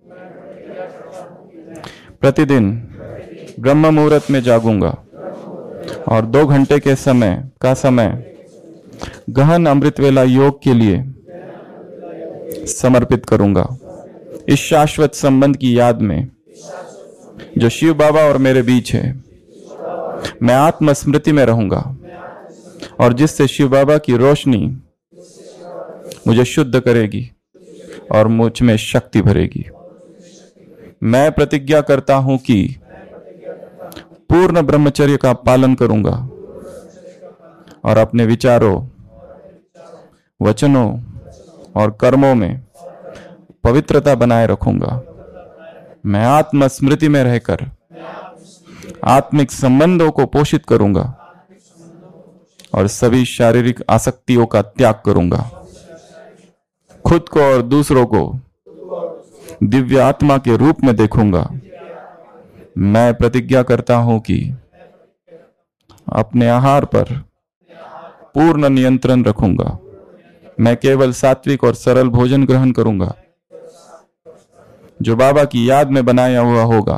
प्रतिदिन ब्रह्म मुहूर्त में जागूंगा और 2 घंटे के समय गहन अमृत वेला योग के लिए समर्पित करूंगा। इस शाश्वत संबंध की याद में जो शिव बाबा और मेरे बीच है, मैं आत्म स्मृति में रहूंगा और जिससे शिव बाबा की रोशनी मुझे शुद्ध करेगी और मुझ में शक्ति भरेगी। मैं प्रतिज्ञा करता हूं कि पूर्ण ब्रह्मचर्य का पालन करूंगा और अपने विचारों, वचनों और कर्मों में पवित्रता बनाए रखूंगा। मैं आत्म स्मृति में रहकर आत्मिक संबंधों को पोषित करूंगा और सभी शारीरिक आसक्तियों का त्याग करूंगा। खुद को और दूसरों को दिव्य आत्मा के रूप में देखूंगा। मैं प्रतिज्ञा करता हूं कि अपने आहार पर पूर्ण नियंत्रण रखूंगा। मैं केवल सात्विक और सरल भोजन ग्रहण करूंगा जो बाबा की याद में बनाया हुआ होगा,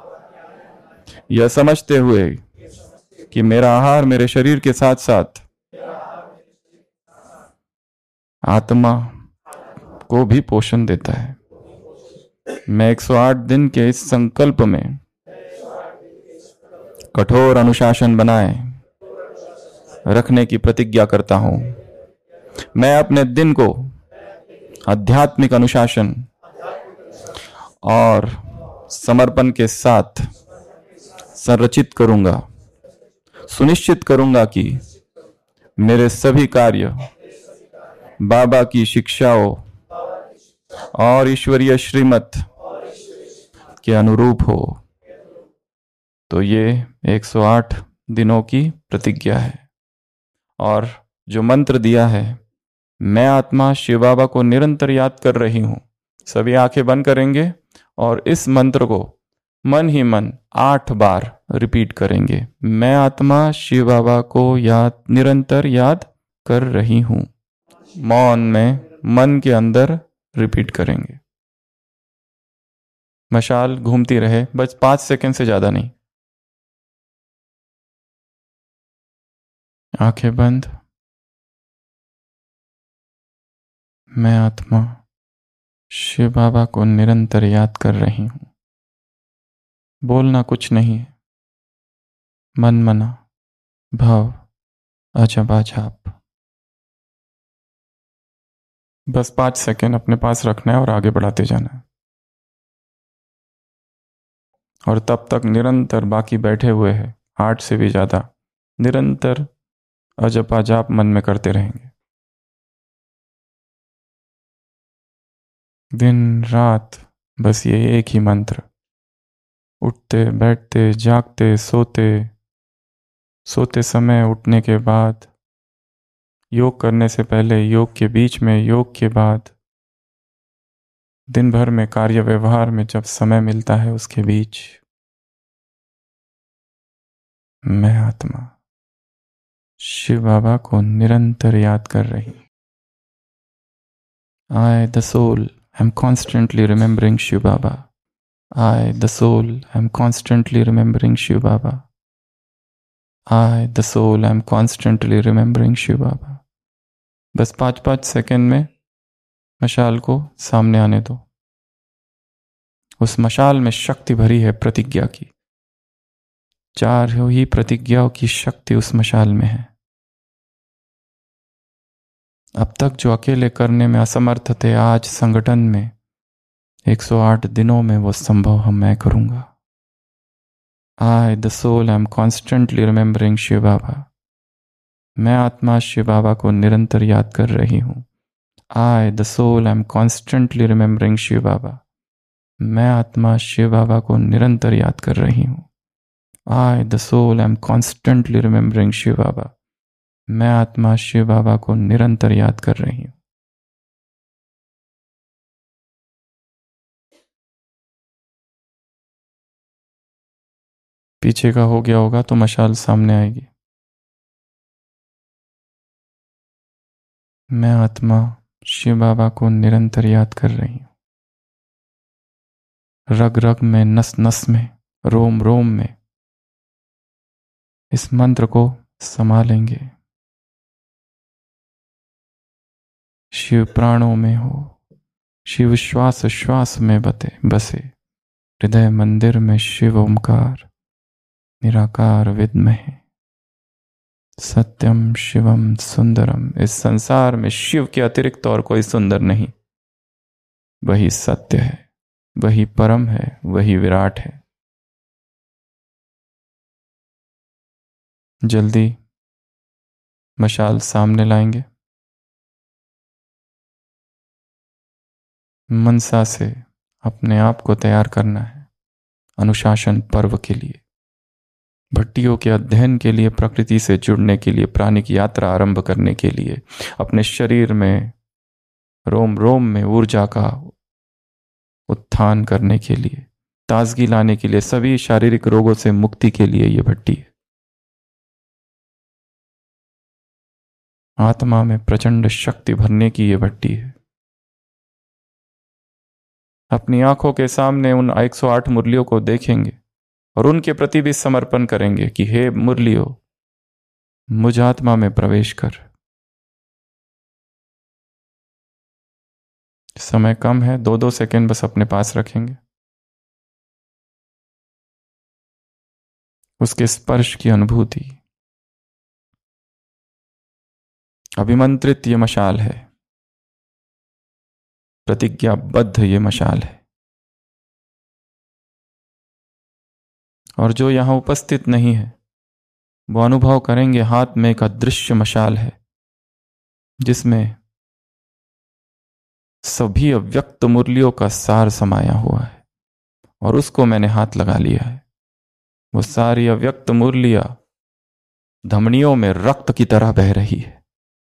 यह समझते हुए कि मेरा आहार मेरे शरीर के साथ साथ आत्मा को भी पोषण देता है। मैं 108 दिन के इस संकल्प में कठोर अनुशासन बनाए रखने की प्रतिज्ञा करता हूं। मैं अपने दिन को आध्यात्मिक अनुशासन और समर्पण के साथ संरचित करूंगा। सुनिश्चित करूंगा कि मेरे सभी कार्य बाबा की शिक्षाओं और ईश्वरीय श्रीमत के अनुरूप हो। तो ये 108 दिनों की प्रतिज्ञा है। और जो मंत्र दिया है, मैं आत्मा शिव बाबा को निरंतर याद कर रही हूं। सभी आंखें बंद करेंगे और इस मंत्र को मन ही मन 8 बार रिपीट करेंगे। मैं आत्मा शिव बाबा को निरंतर याद कर रही हूं। मौन में मन के अंदर रिपीट करेंगे। मशाल घूमती रहे, बस 5 सेकंड से ज्यादा नहीं। आंखें बंद। मैं आत्मा शिव बाबा को निरंतर याद कर रही हूं। बोलना कुछ नहीं है, मन मना भाव अजबा जाप। बस 5 सेकंड अपने पास रखना है और आगे बढ़ाते जाना है। और तब तक निरंतर बाकी बैठे हुए हैं 8 से भी ज्यादा निरंतर अजपा जाप मन में करते रहेंगे। दिन रात बस ये एक ही मंत्र, उठते बैठते जागते सोते, सोते समय, उठने के बाद, योग करने से पहले, योग के बीच में, योग के बाद, दिन भर में कार्य व्यवहार में जब समय मिलता है उसके बीच, मैं आत्मा शिव बाबा को निरंतर याद कर रही। I, the soul, am constantly remembering Shiv Baba. I, the soul, am constantly remembering Shiv Baba. I, the soul, am constantly remembering Shiv Baba. बस 5-5 सेकंड में मशाल को सामने आने दो। उस मशाल में शक्ति भरी है प्रतिज्ञा की। 4 ही प्रतिज्ञाओं की शक्ति उस मशाल में है। अब तक जो अकेले करने में असमर्थ थे, आज संगठन में 108 दिनों में वो संभव मैं करूंगा। I, the soul, am constantly remembering Shiv बाबा। मैं आत्मा शिव बाबा को निरंतर याद कर रही हूँ। I, the soul, am constantly remembering Shiv बाबा। मैं आत्मा शिव बाबा को निरंतर याद कर रही हूँ। I, the soul, am constantly remembering Shiv बाबा। मैं आत्मा शिव बाबा को निरंतर याद कर रही हूँ। पीछे का हो गया होगा तो मशाल सामने आएगी। मैं आत्मा शिव बाबा को निरंतर याद कर रही हूँ। रग रग में, नस नस में, रोम रोम में इस मंत्र को संभालेंगे। शिव प्राणों में हो, शिव श्वास श्वास में बसे, हृदय मंदिर में शिव ओमकार, निराकार विद्महे सत्यम शिवम सुंदरम। इस संसार में शिव के अतिरिक्त और कोई सुंदर नहीं। वही सत्य है, वही परम है, वही विराट है। जल्दी मशाल सामने लाएंगे। मनसा से अपने आप को तैयार करना है अनुशासन पर्व के लिए, भट्टियों के अध्ययन के लिए, प्रकृति से जुड़ने के लिए, प्राणिक यात्रा आरंभ करने के लिए, अपने शरीर में रोम रोम में ऊर्जा का उत्थान करने के लिए, ताजगी लाने के लिए, सभी शारीरिक रोगों से मुक्ति के लिए ये भट्टी है। आत्मा में प्रचंड शक्ति भरने की ये भट्टी है। अपनी आंखों के सामने उन 108 मुरलियों को देखेंगे और उनके प्रति भी समर्पण करेंगे कि हे मुरलियों, मुझ आत्मा में प्रवेश कर। समय कम है, 2-2 सेकंड बस अपने पास रखेंगे। उसके स्पर्श की अनुभूति। अभिमंत्रित ये मशाल है, प्रतिज्ञाबद्ध ये मशाल है। और जो यहां उपस्थित नहीं है वो अनुभव करेंगे हाथ में एक अदृश्य मशाल है जिसमें सभी अव्यक्त मुरलियों का सार समाया हुआ है और उसको मैंने हाथ लगा लिया है। वो सारी अव्यक्त मुरलियां धमनियों में रक्त की तरह बह रही है।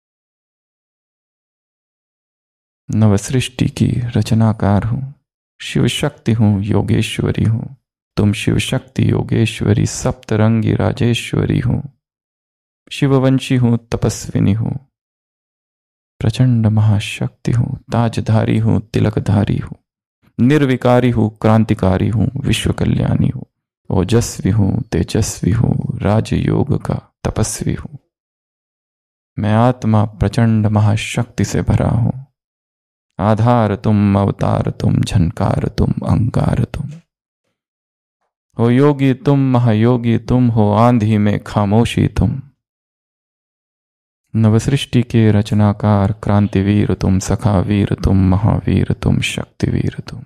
नवसृष्टि की रचनाकार हूं, शिव शक्ति हूं, योगेश्वरी हूं। तुम शिव शक्ति योगेश्वरी सप्तरंगी राजेश्वरी हूं। शिववंशी हूं, तपस्विनी हूं, प्रचंड महाशक्ति हूं, ताजधारी हूं, तिलकधारी हूं, निर्विकारी हूं, क्रांतिकारी हूं, विश्व कल्याणी हूं, ओजस्वी हूं, तेजस्वी हूं, राजयोग का तपस्वी हूं। मैं आत्मा प्रचंड महाशक्ति से भरा हूं। आधार तुम, अवतार तुम, झनकार तुम, अंगार तुम हो। योगी तुम, महायोगी तुम हो, आंधी में खामोशी तुम। नवसृष्टि के रचनाकार, क्रांतिवीर तुम, सखावीर तुम, महावीर तुम, शक्तिवीर तुम।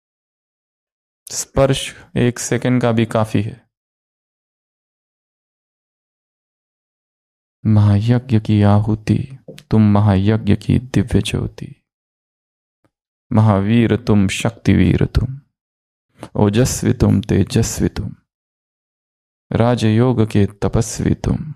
स्पर्श 1 सेकंड का भी काफी है। महायज्ञ की आहुति तुम, महायज्ञ की दिव्य ज्योति। महावीर तुम, शक्तिवीर तुम। ओजस्वी तुम, तेजस्वी तुम, राजयोग के तपस्वी तुम,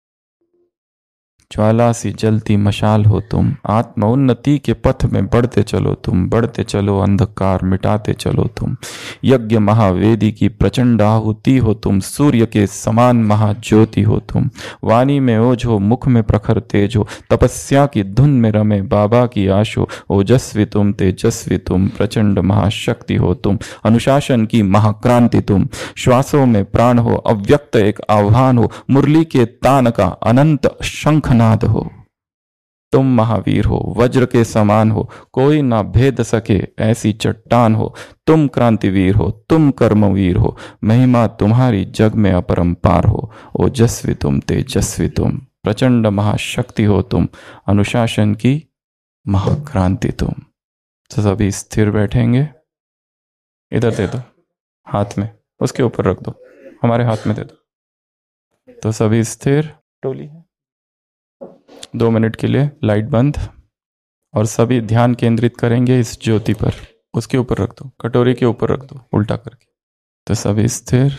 ज्वाला सी जलती मशाल हो तुम, आत्म उन्नति के पथ में बढ़ते चलो तुम, बढ़ते चलो अंधकार मिटाते चलो तुम, यज्ञ महावेदी की प्रचंड आहुति हो तुम, सूर्य के समान महाज्योति हो तुम, वाणी में ओज हो, मुख में प्रखर तेज हो, तपस्या की धुन में रमे बाबा की आशो, ओजस्वी तुम, तेजस्वी तुम, प्रचंड महाशक्ति हो तुम, अनुशासन की महाक्रांति तुम, श्वासों में प्राण हो, अव्यक्त एक आह्वान हो, मुरली के तान का अनंत शंख नाद हो, तुम महावीर हो, वज्र के समान हो, कोई ना भेद सके ऐसी चट्टान हो, तुम क्रांतिवीर हो, तुम कर्मवीर हो, महिमा तुम्हारी जग में अपरंपार हो, ओजस्वी तुम, तेजस्वी तुम, प्रचंड महाशक्ति हो तुम, अनुशासन की महाक्रांति तुम। तो सभी स्थिर बैठेंगे, इधर दे दो हाथ में, उसके ऊपर रख दो, हमारे हाथ में दे दो। तो सभी स्थिर, टोली है 2 मिनट के लिए लाइट बंद, और सभी ध्यान केंद्रित करेंगे इस ज्योति पर, उसके ऊपर रख दो, कटोरी के ऊपर रख दो उल्टा करके। तो सभी स्थिर,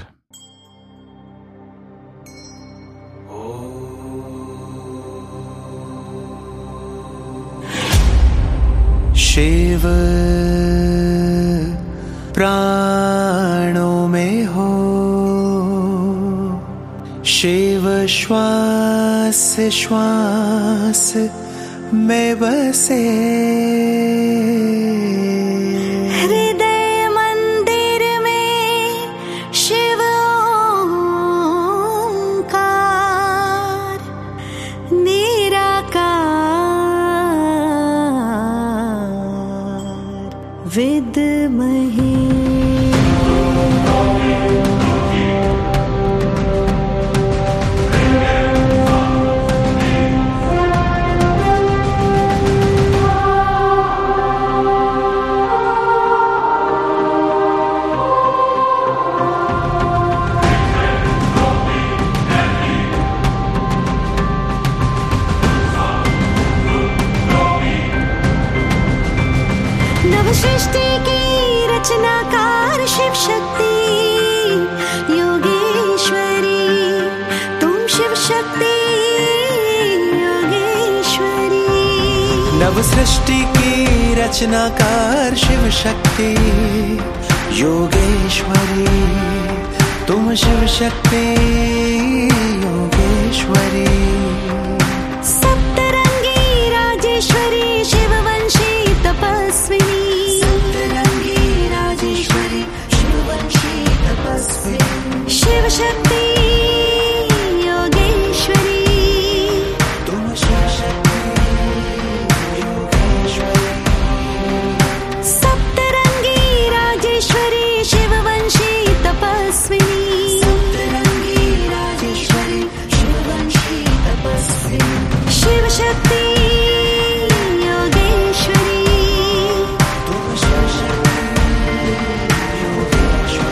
शिव प्राणों में हो, शिव श्वास श्वास में बसे, हृदय मंदिर में शिव ओंकार निराकार विद्महे। सृष्टि की रचनाकार शिव शक्ति योगेश्वरी, तुम शिव शक्ति योगेश्वरी। नव सृष्टि की रचनाकार शिव शक्ति योगेश्वरी, तुम शिव शक्ति योगेश्वरी। सप्तरंगी राजेश्वरी शिववंशी तपस्विनी, शिव शक्ति योगेश्वरी, तुम शिव शक्ति योगेश्वरी। सप्तरंगी राजेश्वरी शिववंशी तपस्विनी, सप्तरंगी राजेश्वरी शिववंशी तपस्विनी, शिव शक्ति योगेश्वरी, तुम शिव शक्ति योगेश्वरी।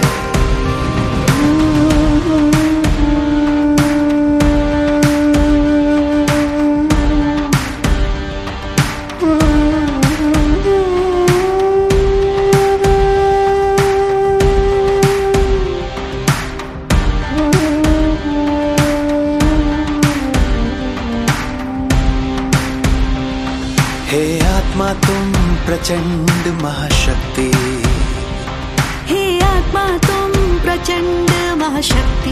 हे आत्मा तुम प्रचंड महाशक्ति, हे आत्मा तुम प्रचंड महाशक्ति,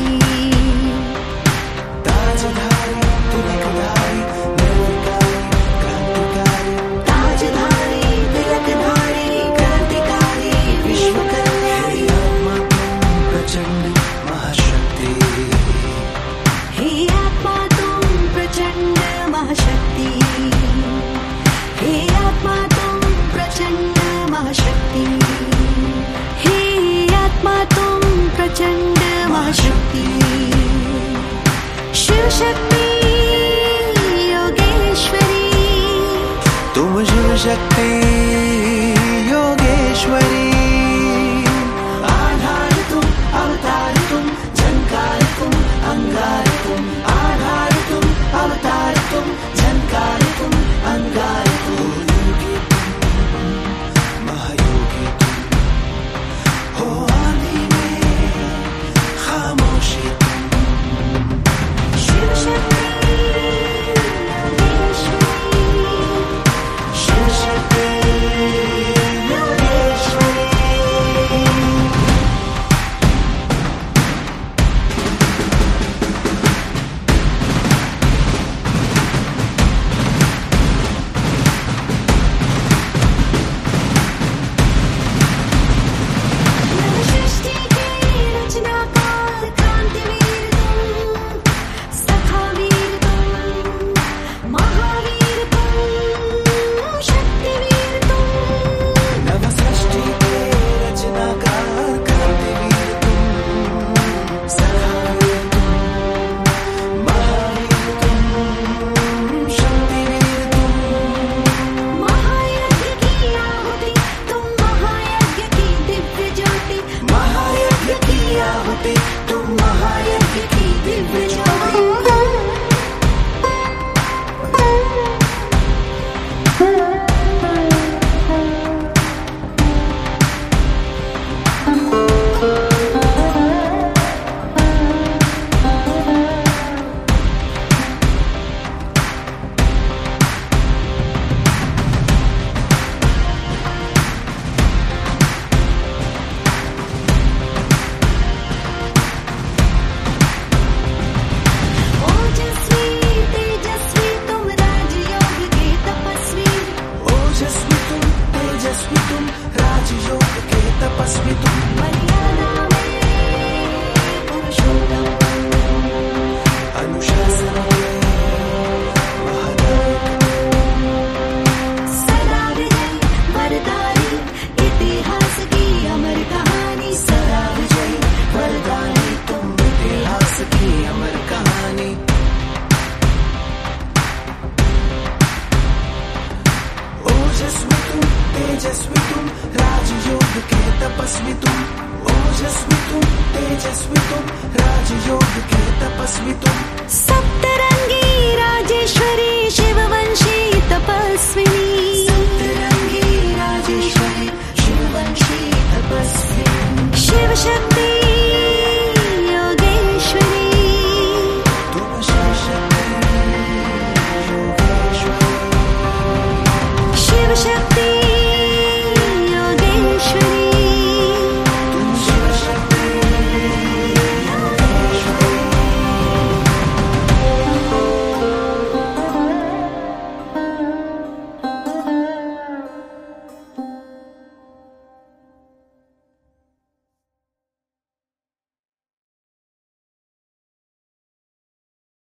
ताजधारी तिलकधारी निर्विकारी क्रांतिकारी, ताजधारी तिलकधारी क्रांतिकारी विश्व कल्याणी। हे आत्मा तुम प्रचंड महाशक्ति, हे आत्मा तुम प्रचंड महाशक्ति, हे आत्मा तुम प्रचंड महाशक्ति, हे आत्मा तुम प्रचंड महाशक्ति, शिव शक्ति योगेश्वरी, तुम शिव शक्ति योगेश्वरी। आधार तुम अवतार तुम, झंकार तुम अंगार तुम, आधार तुम अवतार तुम, झंकार तुम अंगार तुम, योगी तुम महायोगी तुम हो। राजयोग के तपस्वी तुम, मर्यादा में पुरुषोत्तम, अनुशासन के महानायक, सदा विजय वरदानी, इतिहास की अमर कहानी, सदा विजय वरदानी तुम, इतिहास की अमर कहानी। ओजस्वी तुम, तेजस्वी तुम, राजयोग के तपस्वी तुम, ओजस्वी तुम, तेजस्वी तुम, राजयोग के तपस्वी तुम, सप्तरंगी राजेश्वरी